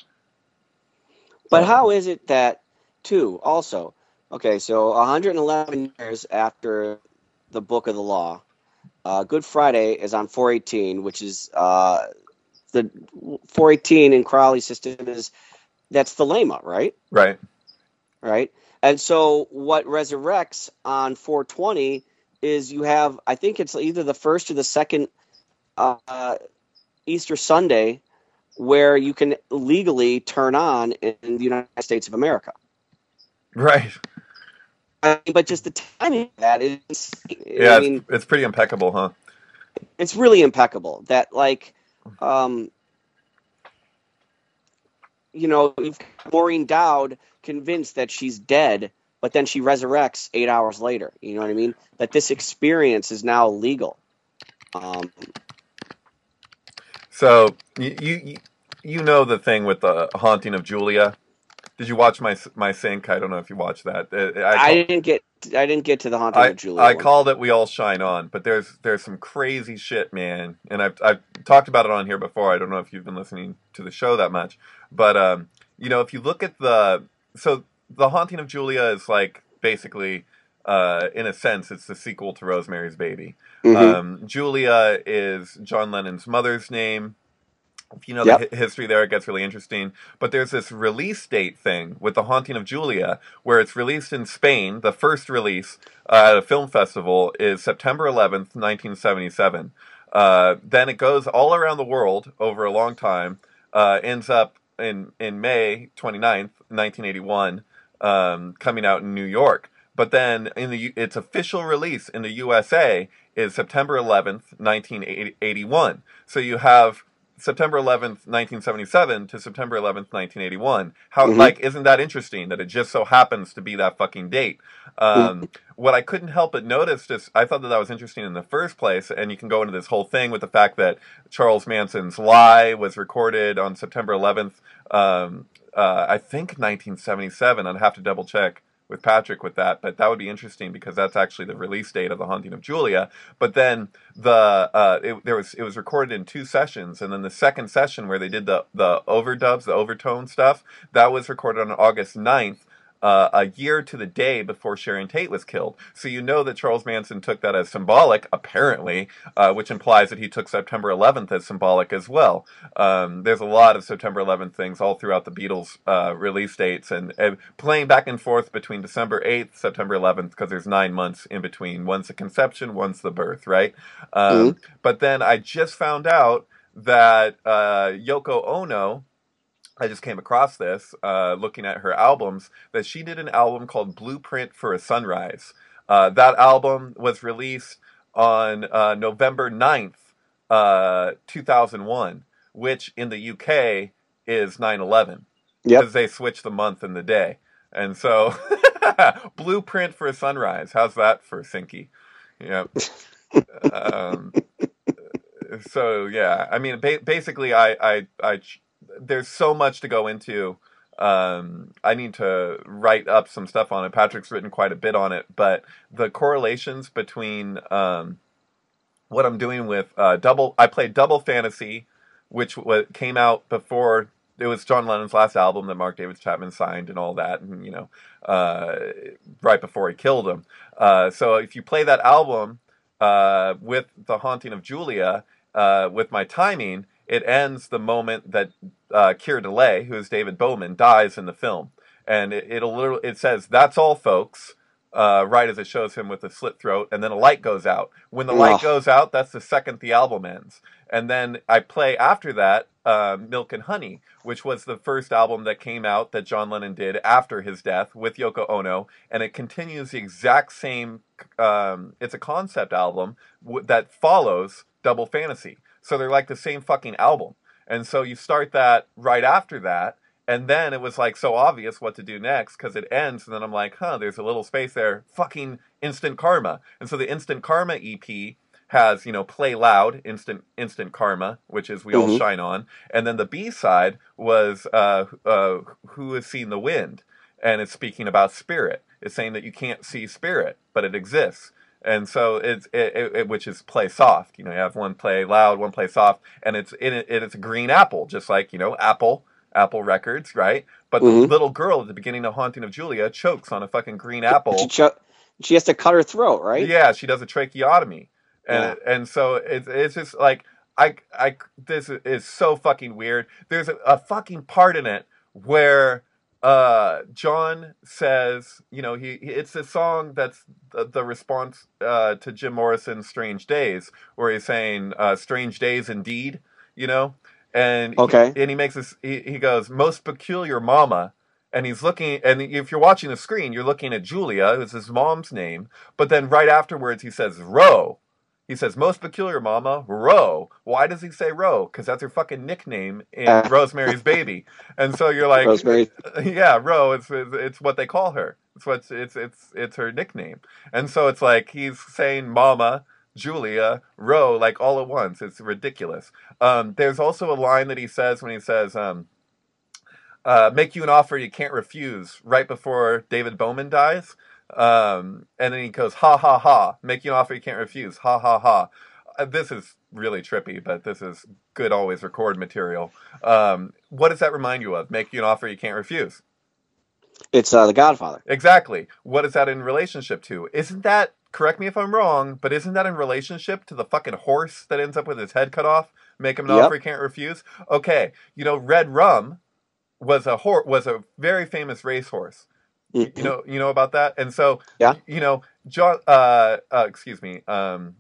But Uh, how is it that, too, also, okay, so one hundred eleven years after the Book of the Law, uh, Good Friday is on four eighteen, which is uh, the four eighteen in Crowley's system is that's the Lema, right? Right. Right. And so what resurrects on four twenty is you have, I think it's either the first or the second uh, Easter Sunday where you can legally turn on in the United States of America. Right. I mean, but just the timing of that is, Yeah, I it's mean, it's pretty impeccable, huh? it's really impeccable. That like, um, you know, you've got Maureen Dowd convinced that she's dead, but then she resurrects eight hours later. You know what I mean? That this experience is now legal. Um, So you you you know the thing with the Haunting of Julia. Did you watch my my sync? I don't know if you watched that. Uh, I I call, didn't get I didn't get to the Haunting I of Julia I one. called it We All Shine On, but there's there's some crazy shit, man. And I've I've talked about it on here before. I don't know if you've been listening to the show that much, but um, you know, if you look at the so the Haunting of Julia is like basically, uh, in a sense, it's the sequel to Rosemary's Baby. Mm-hmm. Um, Julia is John Lennon's mother's name. If you know the Yep. hi- history there, it gets really interesting. But there's this release date thing with The Haunting of Julia, where it's released in Spain. The first release uh, at a film festival is September eleventh, nineteen seventy-seven. Uh, then it goes all around the world over a long time, uh, ends up in, in May twenty-ninth, nineteen eighty-one, um, coming out in New York. But then in the U- its official release in the U S A is September eleventh, nineteen eighty-one. So you have September eleventh, nineteen seventy-seven to September eleventh, nineteen eighty-one. How, Mm-hmm. like, isn't that interesting that it just so happens to be that fucking date? Um, what I couldn't help but notice is I thought that that was interesting in the first place, and you can go into this whole thing with the fact that Charles Manson's Lie was recorded on September eleventh, um, uh, I think nineteen seventy-seven. I'd have to double check with Patrick with that, but that would be interesting because that's actually the release date of The Haunting of Julia. But then the uh, it, there was it was recorded in two sessions, and then the second session where they did the the overdubs, the overtone stuff, that was recorded on August ninth. Uh, a year to the day before Sharon Tate was killed. So you know that Charles Manson took that as symbolic, apparently, uh, which implies that he took September eleventh as symbolic as well. Um, there's a lot of September eleventh things all throughout the Beatles' uh, release dates, and, and playing back and forth between December eighth, September eleventh, because there's nine months in between. One's the conception, one's the birth, right? Um, Mm-hmm. But then I just found out that uh, Yoko Ono, I just came across this, uh, looking at her albums, that she did an album called Blueprint for a Sunrise. Uh, that album was released on uh, November ninth, uh, two thousand one, which in the U K is nine eleven, Yep. because they switched the month and the day. And so, Blueprint for a Sunrise. How's that for Sinky? Yep. um, so, yeah, I mean, ba- basically, I, I, I there's so much to go into. Um, I need to write up some stuff on it. Patrick's written quite a bit on it, but the correlations between um, what I'm doing with uh, double, I played Double Fantasy, which w- came out before it was John Lennon's last album that Mark David Chapman signed and all that, and you know, uh, right before he killed him. Uh, so if you play that album uh, with The Haunting of Julia, uh, with my timing, it ends the moment that uh, Keir DeLay, who is David Bowman, dies in the film, and it, it'll literally, it says, "That's all, folks," uh, right as it shows him with a slit throat, and then a light goes out. When the light Ugh. goes out, that's the second the album ends. And then I play after that uh, Milk and Honey, which was the first album that came out that John Lennon did after his death with Yoko Ono, and it continues the exact same. Um, it's a concept album w- that follows Double Fantasy. So they're like the same fucking album. And so you start that right after that, and then it was like so obvious what to do next because it ends, and then I'm like, huh, there's a little space there. Fucking Instant Karma. And so the Instant Karma E P has, you know, Play Loud, Instant Instant Karma, which is We All Mhm. Shine On. And then the B side was uh, uh, Who Has Seen the Wind? And it's speaking about spirit. It's saying that you can't see spirit, but it exists. And so it's it, it, it- which is play soft. You know, you have one play loud, one play soft, and it's in it. It's a green apple, just like you know Apple, Apple Records, right? But the Mhm. little girl at the beginning of Haunting of Julia chokes on a fucking green apple. She, cho- she has to cut her throat, right? Yeah, she does a tracheotomy, and Yeah. and so it's it's just like I I this is so fucking weird. There's a, a fucking part in it where uh John says, you know, he, he it's a song that's the, the response uh to Jim Morrison's Strange Days, where he's saying uh strange days indeed, you know, and Okay. he, and he makes this he, he goes, most peculiar mama, and he's looking, and if you're watching the screen, you're looking at Julia, who's his mom's name, but then right afterwards he says, Ro. He says, most peculiar, mama, Ro. Why does he say Ro? Because that's her fucking nickname in Uh, Rosemary's Baby. And so you're like, Rosemary. yeah, Ro, it's, it's what they call her. It's what it's, it's, it's her nickname. And so it's like, he's saying mama, Julia, Ro, like all at once. It's ridiculous. Um, there's also a line that he says when he says, um, uh, make you an offer you can't refuse, right before David Bowman dies. Um, and then he goes, ha ha ha, make you an offer you can't refuse, ha ha ha. Uh, this is really trippy, but this is good always record material. Um, what does that remind you of? Make you an offer you can't refuse. It's uh, The Godfather. Exactly. What is that in relationship to? Isn't that, correct me if I'm wrong, but isn't that in relationship to the fucking horse that ends up with his head cut off? Make him an Yep. offer he can't refuse? Okay, you know, Red Rum was a hor- was a very famous racehorse. Mhm. You know, you know about that, and so Yeah. you know, John. Uh, uh, excuse me. Um,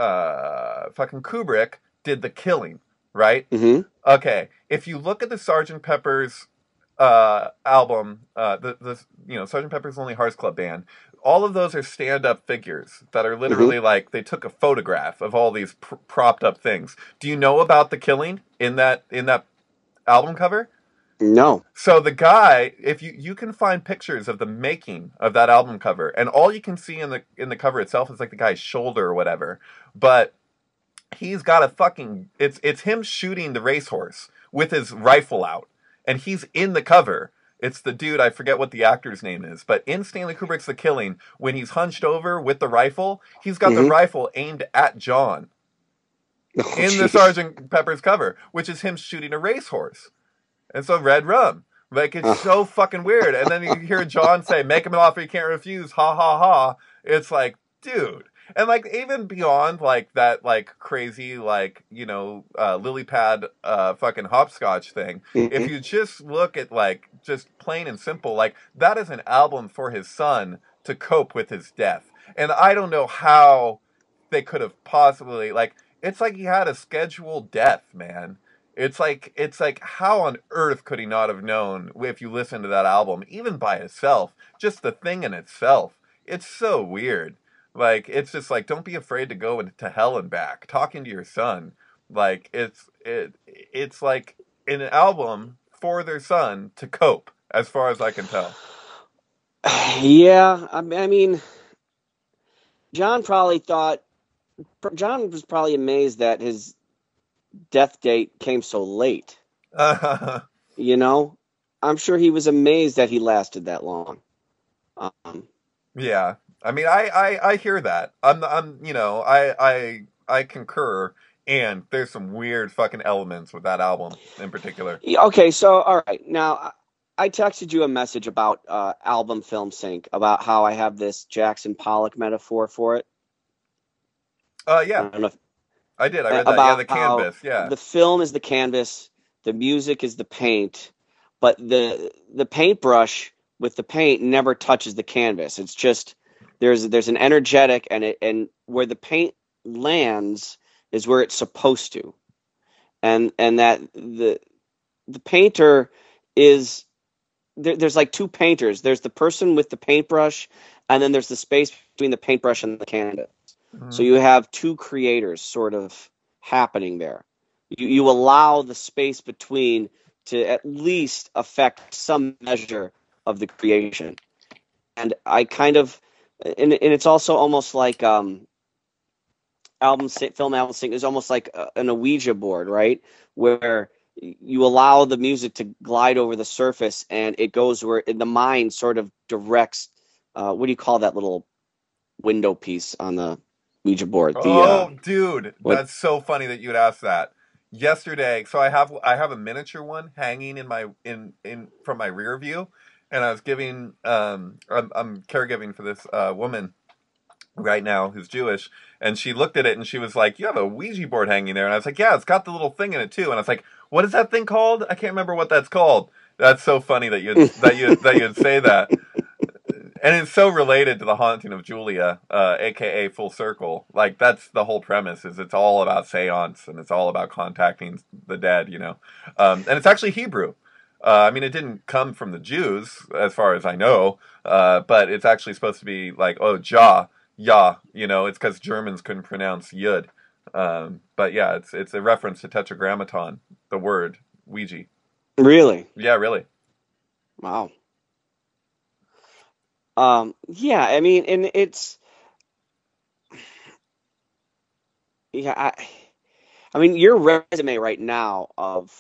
uh, fucking Kubrick did The Killing, right? hmm Okay, if you look at the Sergeant Pepper's uh, album, uh, the the you know Sergeant Pepper's Lonely Hearts Club Band, all of those are stand-up figures that are literally like they took a photograph of all these pr- propped up things. Do you know about The Killing in that in that album cover? No. So the guy, if you you can find pictures of the making of that album cover, and all you can see in the in the cover itself is like the guy's shoulder or whatever. But he's got a fucking it's it's him shooting the racehorse with his rifle out, and he's in the cover. It's the dude, I forget what the actor's name is, but in Stanley Kubrick's The Killing, when he's hunched over with the rifle, he's got the Mhm. rifle aimed at John Oh, in the jeez. Sergeant Pepper's cover, which is him shooting a racehorse. And so Red Rum. Like, it's Ugh. so fucking weird. And then you hear John say, make him an offer you can't refuse, ha ha ha. It's like, dude. And like, even beyond like that, like crazy, like, you know, uh, lily pad, uh, fucking hopscotch thing. Mhm. If you just look at like, just plain and simple, like that is an album for his son to cope with his death. And I don't know how they could have possibly, like, it's like he had a scheduled death, man. It's like, it's like, how on earth could he not have known if you listen to that album, even by itself, just the thing in itself? It's so weird. Like, it's just like, don't be afraid to go into hell and back. Talking to your son, like, it's it it's like an album for their son to cope, as far as I can tell. Yeah, I I mean, John probably thought, John was probably amazed that his death date came so late. You know, I'm sure he was amazed that he lasted that long. Um, Yeah, I mean, I, I, I hear that. I'm, I'm, you know, I, I, I concur. And there's some weird fucking elements with that album in particular. yeah, okay, so all right, now I I texted you a message about uh, album film sync, about how I have this Jackson Pollock metaphor for it. Uh, I yeah, don't know if, I did. I read that. Yeah, about the how canvas. Yeah. the film is the canvas, the music is the paint, but the the paintbrush with the paint never touches the canvas. It's just there's there's an energetic, and it and where the paint lands is where it's supposed to, and and that the the painter is there, there's like two painters. There's the person with the paintbrush, and then there's the space between the paintbrush and the canvas. Mhm. So you have two creators sort of happening there. You you allow the space between to at least affect some measure of the creation. And I kind of, and, and it's also almost like um, album sync, film album sync is almost like a, an Ouija board, right? Where you allow the music to glide over the surface, and it goes where the mind sort of directs. Uh, what do you call that little window piece on the Ouija board? The Oh, uh, dude, what- that's so funny that you'd ask that. Yesterday, so I have I have a miniature one hanging in my in in from my rear view, and I was giving um I'm, I'm caregiving for this uh, woman right now who's Jewish, and she looked at it and she was like, "You have a Ouija board hanging there," and I was like, "Yeah, it's got the little thing in it too," and I was like, "What is that thing called? I can't remember what that's called." That's so funny that you that you that you'd say that. And it's so related to The Haunting of Julia, uh, aka Full Circle. Like, that's the whole premise, is it's all about seance, and it's all about contacting the dead, you know. Um, and it's actually Hebrew. Uh, I mean, it didn't come from the Jews, as far as I know, uh, but it's actually supposed to be like, oh, ja, ya, you know, it's because Germans couldn't pronounce yud. Um, but yeah, it's it's a reference to Tetragrammaton, the word Ouija. Really? Yeah, really. Wow. Um, yeah, I mean, and it's yeah, I, I mean, your resume right now of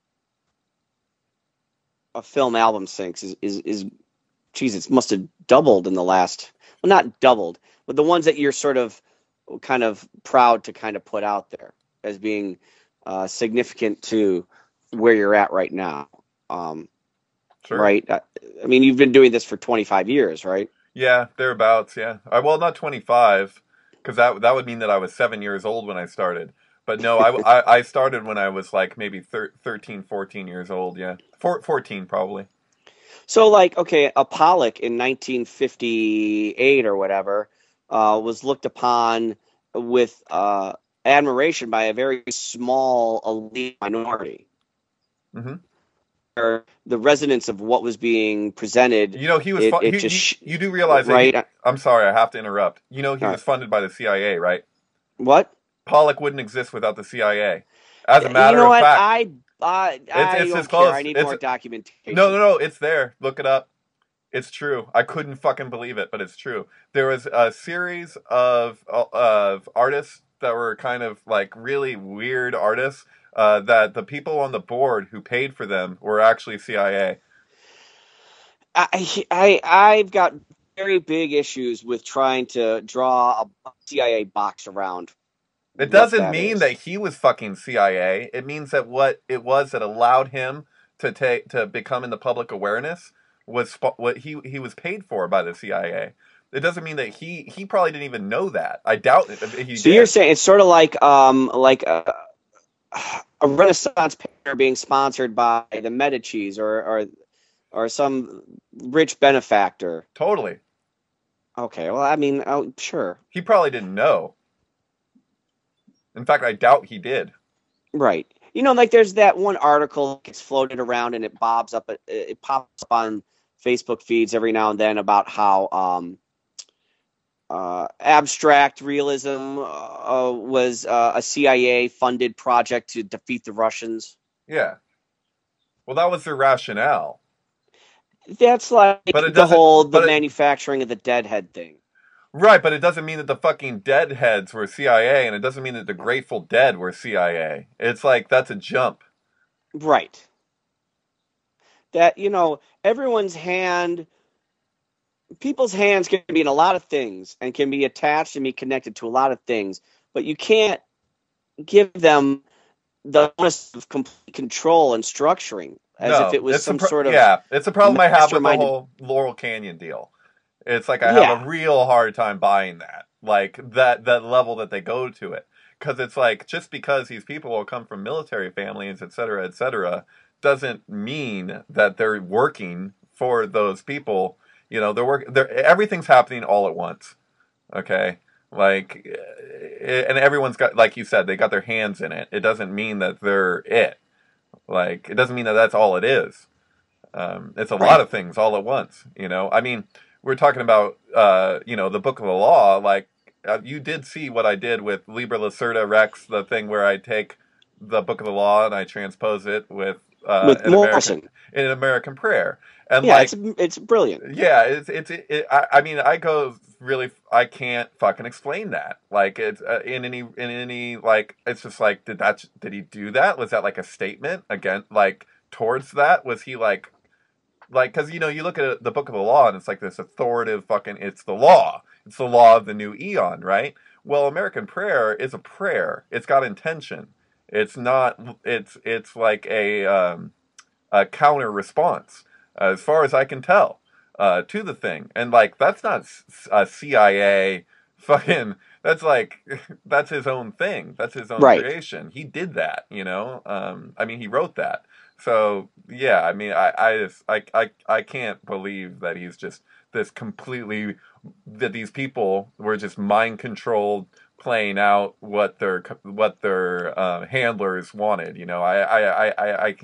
of film album syncs is is is, geez, it must have doubled in the last, well, not doubled, but the ones that you're sort of kind of proud to kind of put out there as being uh, significant to where you're at right now. Um, Sure. right? I, I mean, you've been doing this for twenty-five years, right? Yeah, thereabouts. Yeah. I, well, not twenty-five, because that that would mean that I was seven years old when I started. But no, I, I, I started when I was like maybe thir- thirteen, fourteen years old. Yeah, Four, fourteen probably. So, like, okay, a Pollock in nineteen fifty-eight or whatever uh, was looked upon with uh, admiration by a very small elite minority. Mm-hmm. Where the resonance of what was being presented, You know, he was. it, Fu- it he, just he, you do realize that? right? He, I'm sorry, I have to interrupt. You know, he All was right. funded by the C I A, right? What? Pollock wouldn't exist without the C I A. As a You matter know of what? fact, I I it's I it's don't as care. close. I need It's more documentation. no, no, no. It's there. Look it up. It's true. I couldn't fucking believe it, but it's true. There was a series of of artists that were kind of like really weird artists uh, that the people on the board who paid for them were actually C I A. I, I I've got very big issues with trying to draw a C I A box around. It what doesn't that mean is. that he was fucking C I A. It means that what it was that allowed him to take to become in the public awareness was sp- what he he was paid for by the C I A. It doesn't mean that he he probably didn't even know that. I doubt it, he So did. you're saying it's sort of like um like a, a Renaissance painter being sponsored by the Medicis or or or some rich benefactor. Totally. Okay, well, I mean, oh, sure, He probably didn't know. In fact, I doubt he did. right. You know, like there's that one article that gets floated around and it bobs up, it, it pops up on Facebook feeds every now and then about how um, uh, abstract realism uh, was uh, a C I A funded project to defeat the Russians. Yeah. Well, that was their rationale. That's like But it the doesn't- whole the but it- manufacturing of the deadhead thing. Right, but it doesn't mean that the fucking Deadheads were C I A, and it doesn't mean that the Grateful Dead were C I A. It's like, that's a jump. Right. That, you know, everyone's hand, people's hands can be in a lot of things and can be attached and be connected to a lot of things, but you can't give them the onus of complete control and structuring as no, if it was it's a some pro- sort of yeah, it's a problem I have with the masterminded- whole Laurel Canyon deal. It's like I have Yeah. a real hard time buying that, like that that level that they go to it, because it's like just because these people will come from military families, et cetera, et cetera, doesn't mean that they're working for those people. You know, they're work. They're everything's happening all at once. Okay, like, eh, and everyone's got, like you said, they got their hands in it. It doesn't mean that they're it. Like, it doesn't mean that that's all it is. Um, it's a Right. lot of things all at once. You know, I mean, we're talking about, uh, you know, the Book of the Law. Like, uh, you did see what I did with Liber Lacerda Rex, the thing where I take the Book of the Law and I transpose it with uh, with an Morrison. American, in an American prayer. And Yeah, like, it's it's brilliant. yeah, it's it's. It, I, I mean, I go really. I can't fucking explain that. Like, it's uh, in any in any like. It's just like, did that? Did he do that? Was that like a statement again? Like towards that? Was he like, like? Because you know, you look at the Book of the Law, and it's like this authoritative fucking. It's the law. It's the law of the new eon, right? Well, American Prayer is a prayer. It's got intention. It's not. It's it's like a um, a counter response, as far as I can tell, uh, to the thing. And like, that's not a C I A fucking, that's like, that's his own thing. That's his own Right. creation. He did that, you know? Um, I mean, he wrote that. So yeah, I mean, I, I just, I, I, I can't believe that he's just this completely, that these people were just mind controlled, playing out what their, what their, uh, handlers wanted. You know, I, I, I, I, I can't,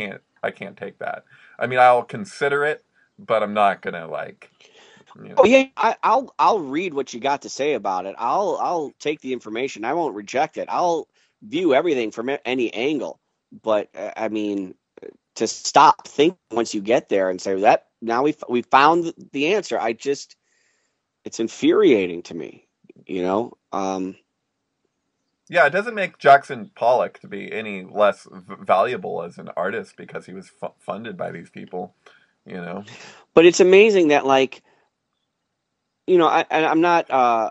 I can't take that. I mean, I'll consider it, but I'm not gonna like. You know. Oh yeah, I, I'll I'll read what you got to say about it. I'll I'll take the information. I won't reject it. I'll view everything from any angle. But uh, I mean, to stop thinking once you get there and say that now we we found the answer. I just it's infuriating to me. You know. Um, Yeah, it doesn't make Jackson Pollock to be any less v- valuable as an artist because he was f- funded by these people. You know. But it's amazing that like. You know, I, I'm not uh,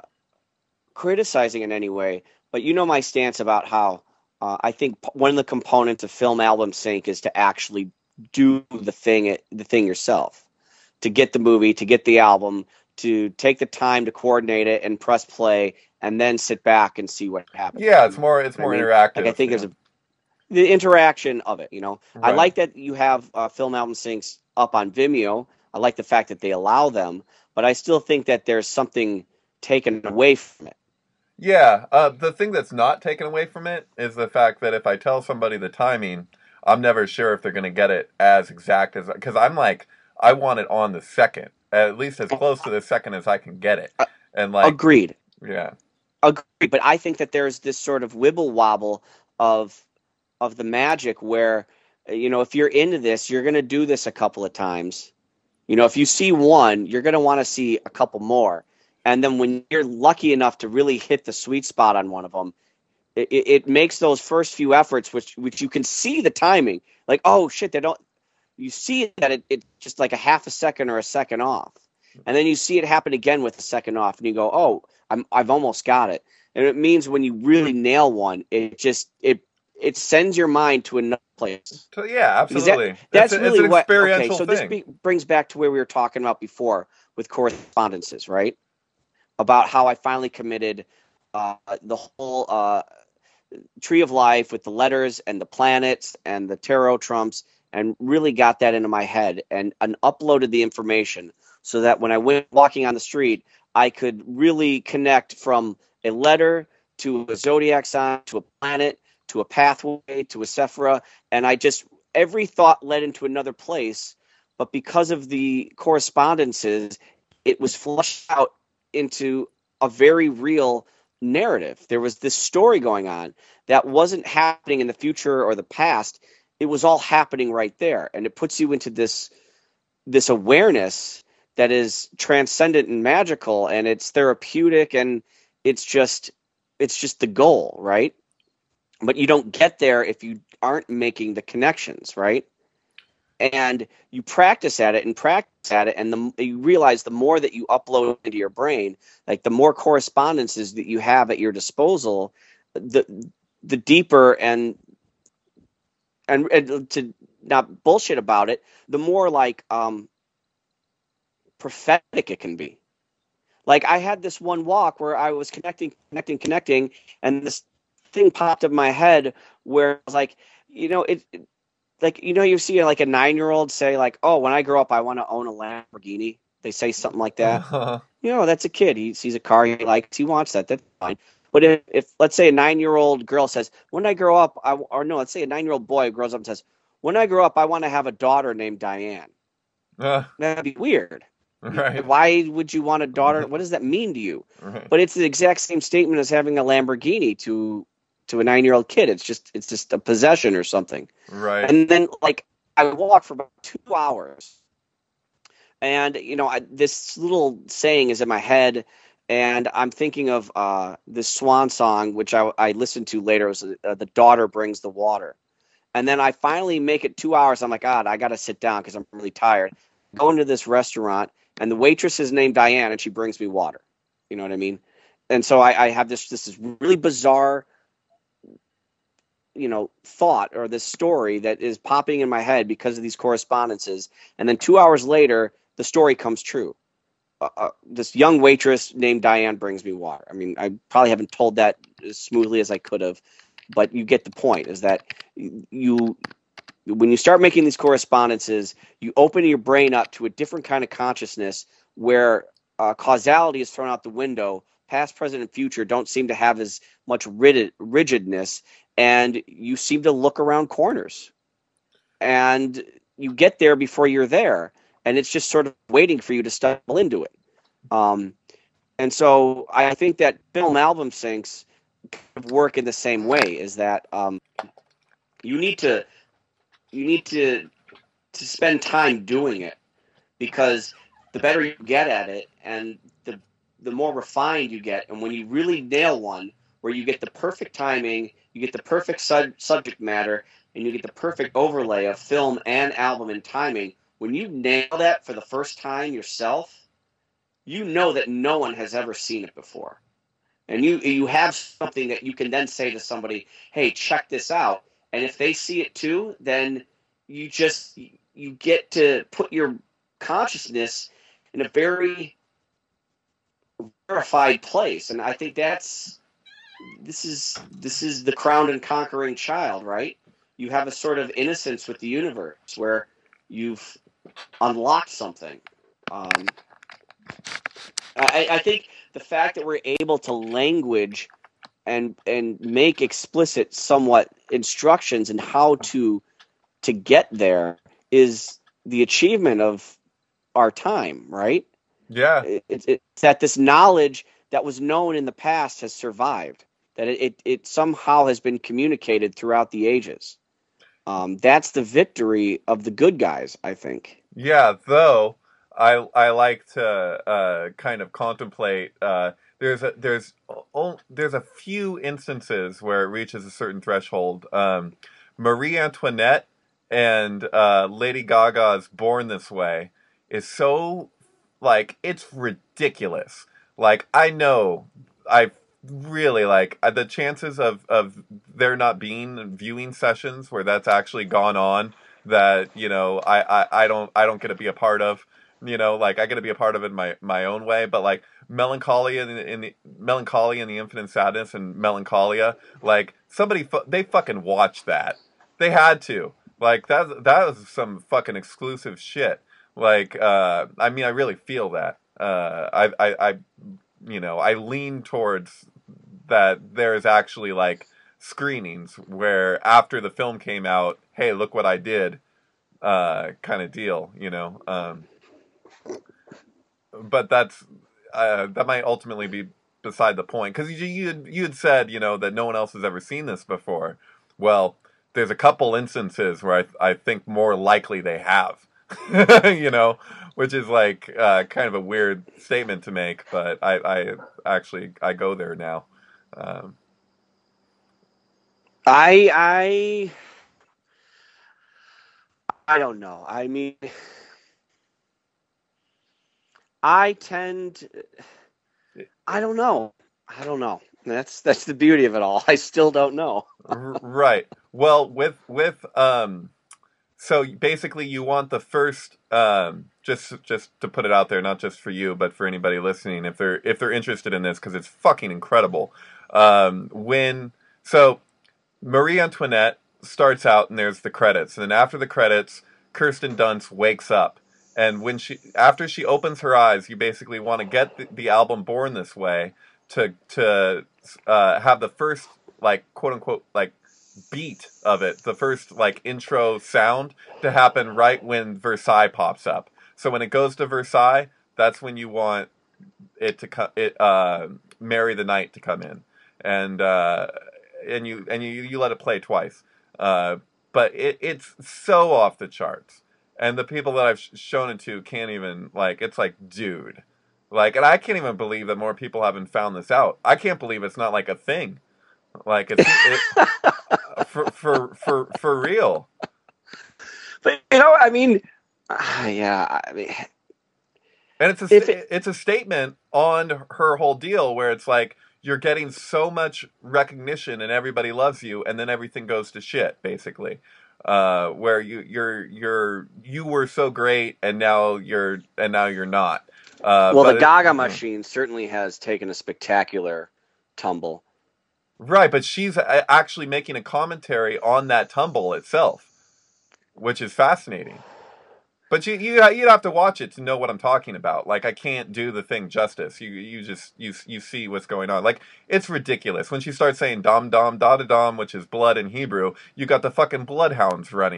criticizing in any way, but you know my stance about how uh, I think one of the components of film album sync is to actually do the thing, the thing yourself, to get the movie, to get the album, to take the time to coordinate it and press play, and then sit back and see what happens. Yeah, it's more it's more I mean, interactive. Like I think yeah. there's a the interaction of it. You know, Right. I like that you have uh, film album syncs up on Vimeo. I like the fact that they allow them. But I still think that there's something taken away from it. Yeah, uh, the thing that's not taken away from it is the fact that if I tell somebody the timing, I'm never sure if they're going to get it as exact as... Because I'm like, I want it on the second, at least as close to the second as I can get it. And like, Agreed. Yeah. Agreed. But I think that there's this sort of wibble wobble of of the magic where, you know, if you're into this, you're going to do this a couple of times. You know, if you see one, you're going to want to see a couple more. And then when you're lucky enough to really hit the sweet spot on one of them, it, it makes those first few efforts, which which you can see the timing, like, oh, shit, they don't – you see that it, it's just like a half a second or a second off. And then you see it happen again with a second off, and you go, oh, I'm, I've almost got it. And it means when you really nail one, it just it it sends your mind to another place. So, yeah, absolutely. That, that's it's, really it's an what. experiential Okay, so thing. this be, brings back to where we were talking about before with correspondences, right? About how I finally committed uh, the whole uh, Tree of Life with the letters and the planets and the tarot trumps, and really got that into my head and, and uploaded the information so that when I went walking on the street, I could really connect from a letter to a zodiac sign to a planet to a pathway to a Sephira, and I just every thought led into another place, but because of the correspondences, it was flushed out into a very real narrative. There was this story going on that wasn't happening in the future or the past. It was all happening right there, and it puts you into this this awareness that is transcendent and magical, and it's therapeutic, and it's just it's just the goal, right? But you don't get there if you aren't making the connections, right? And you practice at it and practice at it, and the, you realize the more that you upload into your brain, like the more correspondences that you have at your disposal, the the deeper and and, and to not bullshit about it, the more like um, prophetic it can be. Like I had this one walk where I was connecting, connecting, connecting, and this thing popped up in my head where I was like, you know, it, it like, you know, you see like a nine-year-old say like, oh, when I grow up, I want to own a Lamborghini. They say something like that. Uh-huh. You know, that's a kid. He sees a car he likes. He wants that. That's fine. But if, if let's say a nine-year-old girl says, when I grow up, I, or no, let's say a nine-year-old boy grows up and says, when I grow up, I want to have a daughter named Diane. Uh, That'd be weird. right. Why would you want a daughter? What does that mean to you? Right. But it's the exact same statement as having a Lamborghini to to a nine-year-old kid. It's just it's just a possession or something. Right. And then like I walked for about two hours, and you know I, this little saying is in my head, and I'm thinking of uh, this swan song which I, I listened to later. It was uh, "The Daughter Brings the Water," and then I finally make it two hours. I'm like, God, I got to sit down because I'm really tired. Go into this restaurant, and the waitress is named Diane, and she brings me water. You know what I mean? And so I, I have this this is really bizarre, you know, thought or this story that is popping in my head because of these correspondences. And then two hours later, the story comes true. Uh, uh, this young waitress named Diane brings me water. I mean, I probably haven't told that as smoothly as I could have, but you get the point, is that you, when you start making these correspondences, you open your brain up to a different kind of consciousness where uh, causality is thrown out the window. Past, present, and future don't seem to have as much rigid, rigidness, and you seem to look around corners. and you get there before you're there, and it's just sort of waiting for you to stumble into it. Um, and so I think that film album syncs work in the same way. Is that um, you need to you need to to spend time doing it, because the better you get at it, and the the more refined you get, and when you really nail one, where you get the perfect timing, you get the perfect sub- subject matter, and you get the perfect overlay of film and album and timing, when you nail that for the first time yourself, you know that no one has ever seen it before. And you you have something that you can then say to somebody, hey, check this out. And if they see it too, then you just, you get to put your consciousness in a very verified place. And I think that's, this is, this is the crowned and conquering child, right? You have a sort of innocence with the universe where you've unlocked something. Um, I, I think the fact that we're able to language and and make explicit somewhat instructions in how to to get there is the achievement of our time, right? Yeah. It, it, it's that this knowledge that was known in the past has survived, that it, it, it somehow has been communicated throughout the ages. Um, that's the victory of the good guys, I think. Yeah, though I I like to uh, kind of contemplate. Uh, there's a there's o- there's a few instances where it reaches a certain threshold. Um, Marie Antoinette and uh, Lady Gaga's "Born This Way" is so, like, it's ridiculous. Like, I know I really like uh, the chances of of there not being viewing sessions where that's actually gone on, that, you know, I, I, I don't I don't get to be a part of, you know, like, I get to be a part of it in my, my own way, but like Melancholia in the, in the Melancholy and the Infinite Sadness and Melancholia, like, somebody fu- they fucking watched that. They had to. Like, that that was some fucking exclusive shit. Like, uh, I mean, I really feel that. Uh, I, I, I, you know, I lean towards that there's actually, like, screenings where after the film came out, hey, look what I did, uh, kind of deal, you know. Um, but that's, uh, that might ultimately be beside the point, because you, you, had- you had said, you know, that no one else has ever seen this before. Well, there's a couple instances where I, I think more likely they have, you know, which is like uh, kind of a weird statement to make, but I, I actually, I go there now. Um, I I I don't know. I mean, I tend to, I don't know. I don't know. That's that's the beauty of it all. I still don't know. r- right. Well, with with um, so basically, you want the first um, just just to put it out there, not just for you, but for anybody listening, if they're if they're interested in this, because it's fucking incredible. Um, when so Marie Antoinette starts out and there's the credits, and then after the credits, Kirsten Dunst wakes up, and when she after she opens her eyes, you basically want to get the, the album "Born This Way" to to uh, have the first, like, quote unquote, like, beat of it, the first, like, intro sound to happen right when Versailles pops up. So when it goes to Versailles, that's when you want it to come, it uh, Marry the Night to come in, and uh, and you and you you let it play twice. Uh, but it it's so off the charts, and the people that I've sh- shown it to can't even, like, it's like, dude, like, and I can't even believe that more people haven't found this out. I can't believe it's not like a thing. Like, it's it, for for for for real. But you know, I mean, ah, yeah. I mean, And it's a if sta- it, it's a statement on her whole deal, where it's like, you're getting so much recognition and everybody loves you, and then everything goes to shit, basically. Uh, where you you're you're you were so great, and now you're and now you're not. Uh, well, the but it, Gaga machine certainly has taken a spectacular tumble. right, but she's a- actually making a commentary on that tumble itself, which is fascinating. But you you you'd have to watch it to know what I'm talking about. Like, I can't do the thing justice. You you just you you see what's going on. Like, it's ridiculous when she starts saying dom dom da da dom, which is blood in Hebrew. You got the fucking bloodhounds running.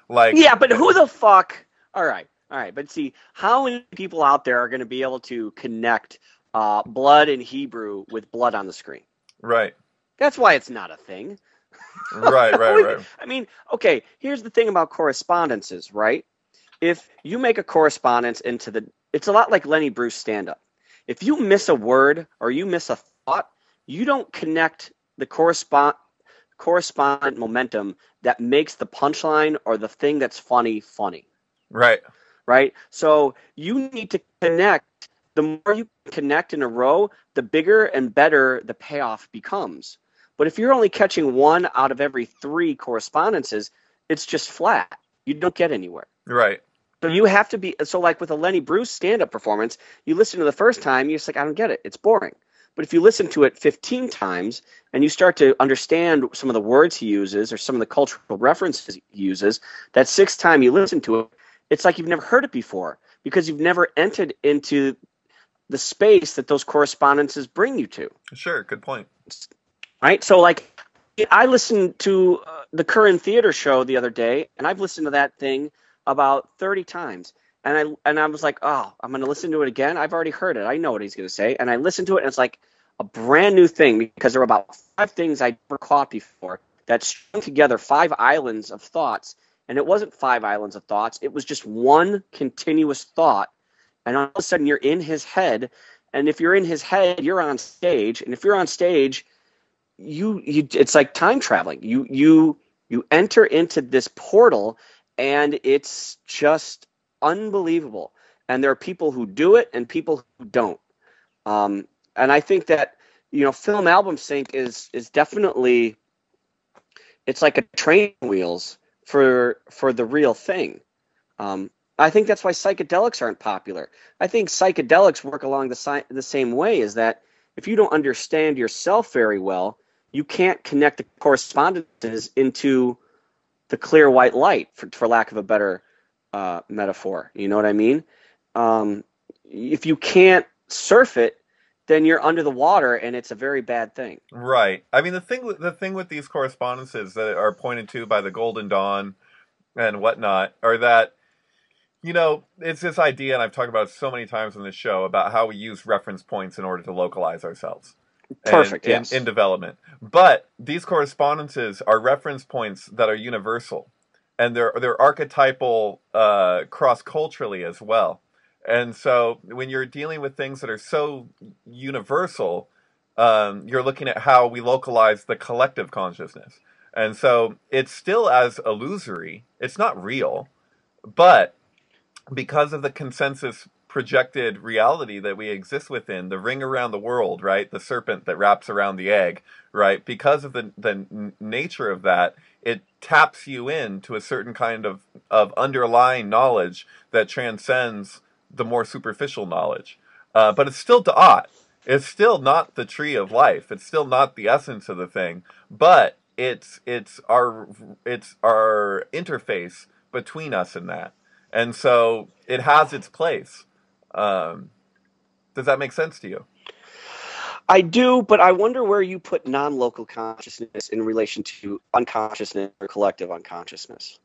Like, Yeah, but who the fuck? All right, all right. But see, how many people out there are going to be able to connect uh, blood in Hebrew with blood on the screen? right, That's why it's not a thing. right, right, right. I mean, okay, here's the thing about correspondences, right? If you make a correspondence into the, it's a lot like Lenny Bruce stand-up. If you miss a word or you miss a thought, you don't connect the correspond correspondent momentum that makes the punchline or the thing that's funny funny. Right. Right? So you need to connect. The more you connect in a row, the bigger and better the payoff becomes. But if you're only catching one out of every three correspondences, it's just flat. You don't get anywhere. Right. So you have to be, so like with a Lenny Bruce stand-up performance, you listen to the first time, you're just like, I don't get it. It's boring. But if you listen to it fifteen times and you start to understand some of the words he uses or some of the cultural references he uses, that sixth time you listen to it, it's like you've never heard it before because you've never entered into the space that those correspondences bring you to. Sure. Good point. Right? So like I listened to uh, the Curran Theater show the other day, and I've listened to that thing about thirty times. And I and I was like, oh, I'm going to listen to it again. I've already heard it. I know what he's going to say. And I listened to it, and it's like a brand new thing because there were about five things I'd never caught before that strung together five islands of thoughts. And it wasn't five islands of thoughts. It was just one continuous thought. And all of a sudden, you're in his head. And if you're in his head, you're on stage. And if you're on stage, you you it's like time traveling. You you you enter into this portal, and it's just unbelievable. And there are people who do it and people who don't. Um, and I think that, you know, film album sync is is definitely, it's like a train wheels for for the real thing. Um, I think that's why psychedelics aren't popular. I think psychedelics work along the si- the same way, is that if you don't understand yourself very well, you can't connect the correspondences into the clear white light, for, for lack of a better uh, metaphor. You know what I mean? Um, if you can't surf it, then you're under the water, and it's a very bad thing. Right. I mean, the thing with the thing with these correspondences that are pointed to by the Golden Dawn and whatnot are that, you know, it's this idea, and I've talked about it so many times on this show, about how we use reference points in order to localize ourselves. Perfect, in, yes. In, in development. But these correspondences are reference points that are universal. And they're, they're archetypal uh, cross-culturally as well. And so when you're dealing with things that are so universal, um, you're looking at how we localize the collective consciousness. And so it's still as illusory. It's not real. But because of the consensus projected reality that we exist within, the ring around the world, right? The serpent that wraps around the egg, right? Because of the, the n- nature of that, it taps you into a certain kind of, of underlying knowledge that transcends the more superficial knowledge. Uh, but it's still Da'at. It's still not the tree of life. It's still not the essence of the thing. But it's it's our it's our interface between us and that. And so it has its place. Um, does that make sense to you? I do, but I wonder where you put non-local consciousness in relation to unconsciousness or collective unconsciousness.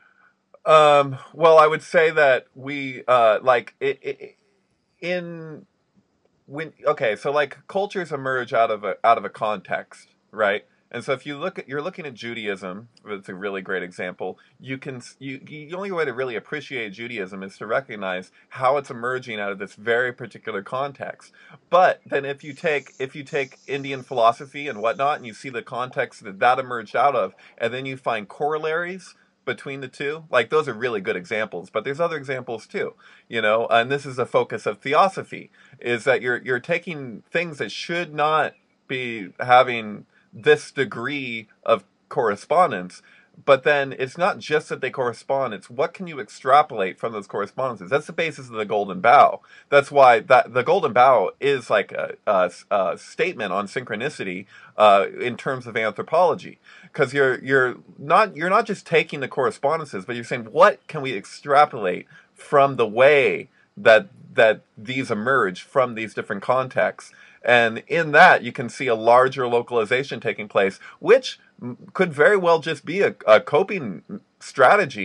Um, well, I would say that we, uh, like, it, it, in, when, okay, so like cultures emerge out of a, out of a context, right? And so if you look at, you're looking at Judaism, it's a really great example. You can, you, the only way to really appreciate Judaism is to recognize how it's emerging out of this very particular context. But then if you take, if you take Indian philosophy and whatnot, and you see the context that that emerged out of, and then you find corollaries between the two, like those are really good examples, but there's other examples too, you know, and this is a focus of theosophy, is that you're, you're taking things that should not be having this degree of correspondence, but then it's not just that they correspond, it's what can you extrapolate from those correspondences. That's the basis of the Golden Bough. That's why that the Golden Bough is like a, a, a statement on synchronicity uh, in terms of anthropology, because you're you're not you're not just taking the correspondences, but you're saying what can we extrapolate from the way that that these emerge from these different contexts. And in that, you can see a larger localization taking place, which could very well just be a, a coping strategy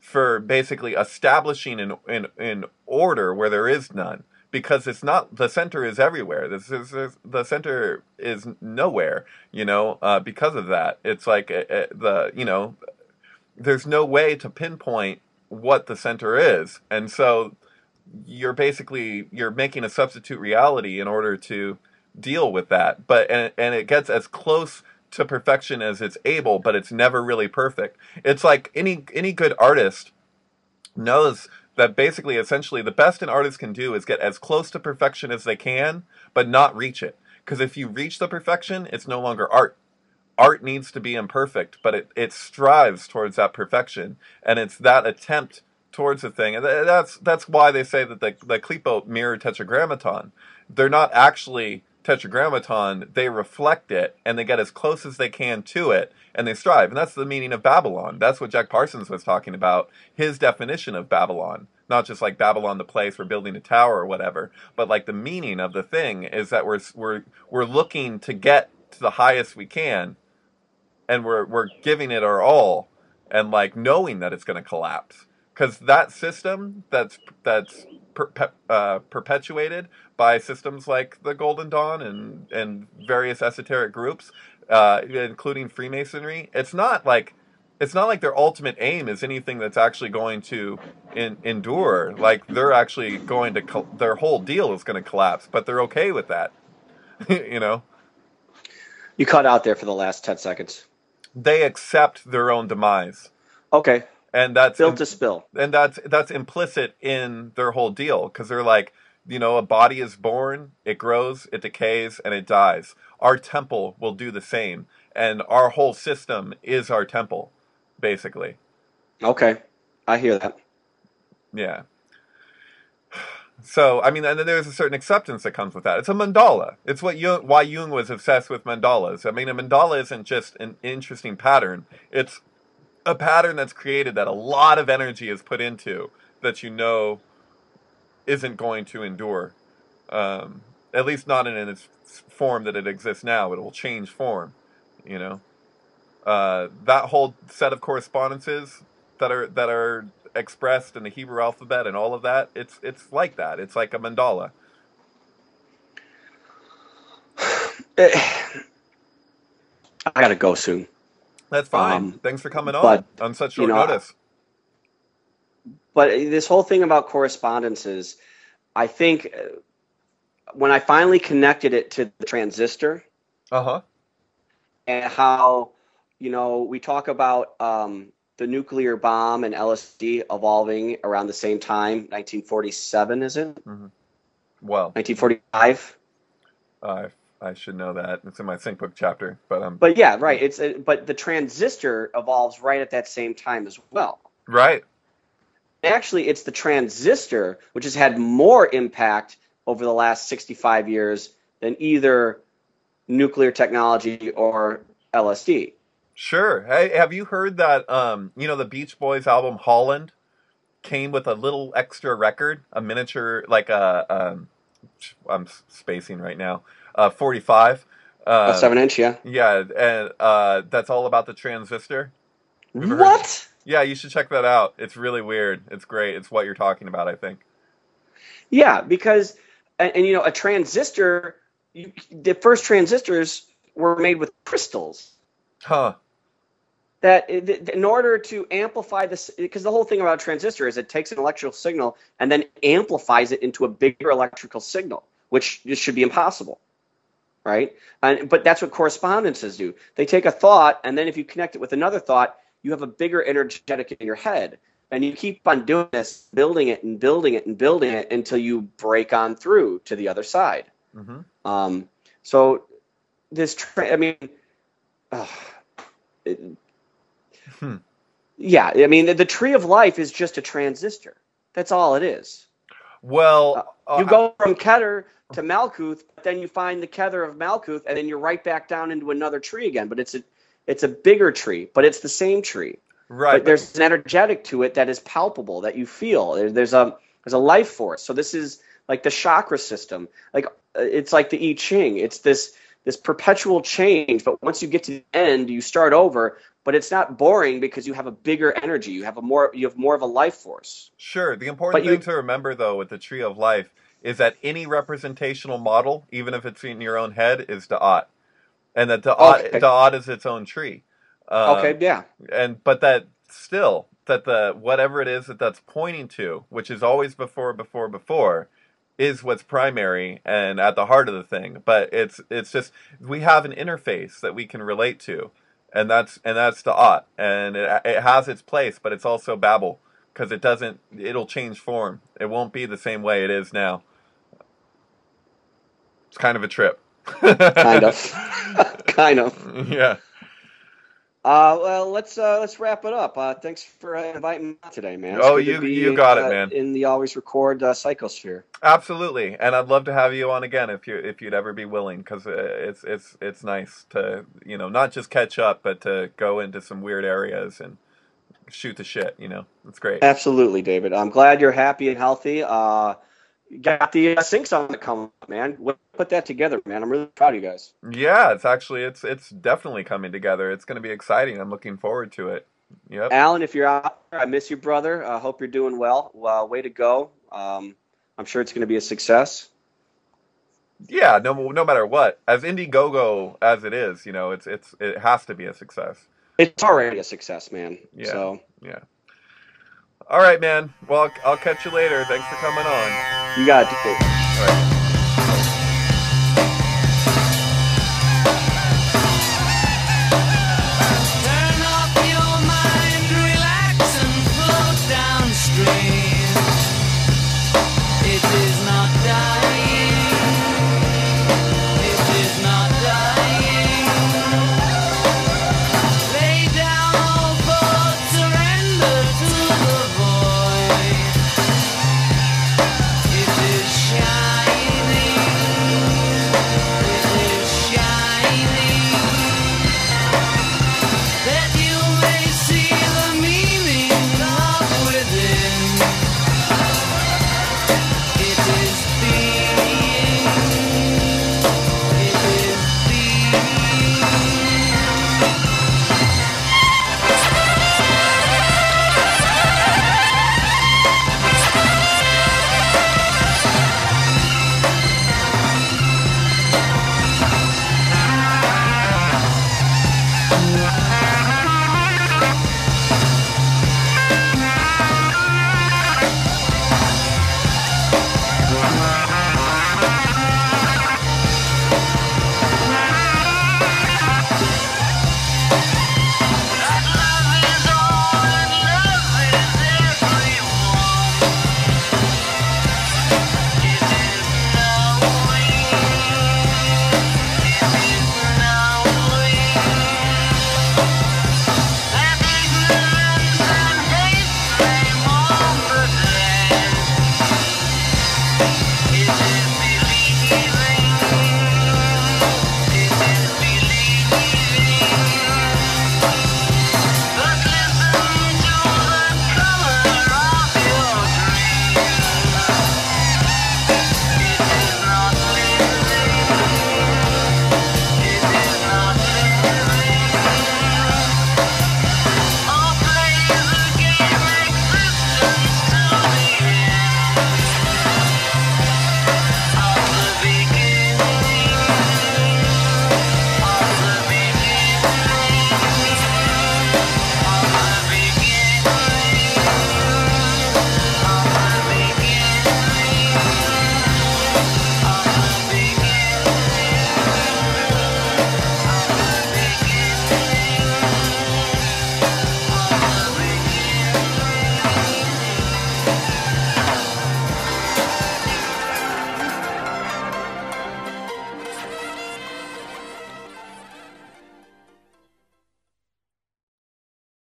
for basically establishing an, an, an order where there is none. Because it's not, the center is everywhere. This is, is the center is nowhere, you know, uh, because of that. It's like uh, uh, the, you know, there's no way to pinpoint what the center is. And so you're basically, you're making a substitute reality in order to deal with that. But, and, and it gets as close to perfection as it's able, but it's never really perfect. It's like any, any good artist knows that basically, essentially, the best an artist can do is get as close to perfection as they can, but not reach it. Because if you reach the perfection, it's no longer art. Art needs to be imperfect, but it, it strives towards that perfection. And it's that attempt towards a thing. And that's that's why they say that the, the Klipo mirror Tetragrammaton. They're not actually Tetragrammaton. They reflect it, and they get as close as they can to it, and they strive. And that's the meaning of Babylon. That's what Jack Parsons was talking about, his definition of Babylon. Not just like Babylon the place for building a tower or whatever, but like the meaning of the thing is that we're we're we're looking to get to the highest we can, and we're we're giving it our all, and like knowing that it's going to collapse. Because that system that's that's per, uh, perpetuated by systems like the Golden Dawn and, and various esoteric groups, uh, including Freemasonry, it's not like it's not like their ultimate aim is anything that's actually going to in, endure. Like they're actually going to co- their whole deal is going to collapse, but they're okay with that. You know, You cut out there for the last ten seconds. they accept their own demise. Okay. And that's Built to spill. and that's that's implicit in their whole deal, because they're like, you know, a body is born, it grows, it decays, and it dies. Our temple will do the same, and our whole system is our temple, basically. Okay. I hear that. Yeah. So, I mean, and then there's a certain acceptance that comes with that. It's a mandala. It's what Jung, why Jung was obsessed with mandalas. I mean, a mandala isn't just an interesting pattern. It's a pattern that's created that a lot of energy is put into that you know isn't going to endure. Um, at least not in its form that it exists now. It will change form, you know. Uh, that whole set of correspondences that are that are expressed in the Hebrew alphabet and all of that, it's it's like that. It's like a mandala. I gotta go soon. That's fine. Um, Thanks for coming on but, on such you short know, notice. But this whole thing about correspondences, I think uh, when I finally connected it to the transistor Uh-huh. and how, you know, we talk about um, the nuclear bomb and L S D evolving around the same time, nineteen forty-seven, is it? Mm-hmm. Well, nineteen forty-five? I I should know that. It's in my Sync Book chapter, but um. But yeah, right. It's a, but the transistor evolves right at that same time as well. Right. Actually, it's the transistor which has had more impact over the last sixty-five years than either nuclear technology or L S D. Sure. Hey, have you heard that? Um, you know, the Beach Boys album Holland came with a little extra record, a miniature, like a. Um, I'm spacing right now. Uh, forty-five. Uh, A seven inch, yeah. Yeah, and uh, that's all about the transistor. Have you ever heard- What? Yeah, you should check that out. It's really weird. It's great. It's what you're talking about, I think. Yeah, because and, and you know a transistor. You, the first transistors were made with crystals. Huh. That in order to amplify this, because the whole thing about a transistor is it takes an electrical signal and then amplifies it into a bigger electrical signal, which should be impossible, right? And but that's what correspondences do. They take a thought, and then if you connect it with another thought, you have a bigger energetic in your head. And you keep on doing this, building it and building it and building it until you break on through to the other side. Mm-hmm. Um, so this, tra- I mean, uh, it, Hmm. yeah, I mean, the, the tree of life is just a transistor. That's all it is. Well, Uh, you uh, go from Keter to Malkuth, but then you find the Keter of Malkuth, and then you're right back down into another tree again. But it's a, it's a bigger tree, but it's the same tree. right. But there's an energetic to it that is palpable, that you feel. There, there's a there's a life force. So this is like the chakra system. Like uh, it's like the I Ching. It's this this perpetual change. But once you get to the end, you start over. but it's not boring because you have a bigger energy. You have a more you have more of a life force. Sure. The important But thing you- to remember, though, with the Tree of Life is that any representational model, even if it's in your own head, is Da'at. And that Da'at, Okay. Da'at is its own tree. Um, Okay, yeah. And but that still, that the whatever it is that that's pointing to, which is always before, before, before, is what's primary and at the heart of the thing. But it's it's just we have an interface that we can relate to, and that's and that's Da'at, and it it has its place, but it's also Babel because it doesn't. It'll change form. It won't be the same way it is now. It's kind of a trip. Kind of. Kind of. Yeah. Uh, well, let's uh, let's wrap it up. Uh, thanks for uh, inviting me on today, man. It's Oh, good to you- be, you got it, uh, man. In the Always Record uh, Psychosphere. Absolutely, and I'd love to have you on again if you if you'd ever be willing, because it's it's it's nice to you know not just catch up, but to go into some weird areas and shoot the shit. You know, it's great. Absolutely, David. I'm glad you're happy and healthy. Uh, you got the uh, sync song to come up, man. We'll put that together, man. I'm really proud of you guys. Yeah, it's actually it's it's definitely coming together. It's going to be exciting. I'm looking forward to it. Yep. Alan, if you're out there, I miss you, brother. I uh, hope you're doing well. Well, way to go. Um, I'm sure it's going to be a success. Yeah, no no matter what, as Indiegogo as it is, you know, it's it's it has to be a success. It's already a success, man. Yeah. So Yeah. All right, man. Well, I'll, I'll catch you later. Thanks for coming on. you got to do it. All right.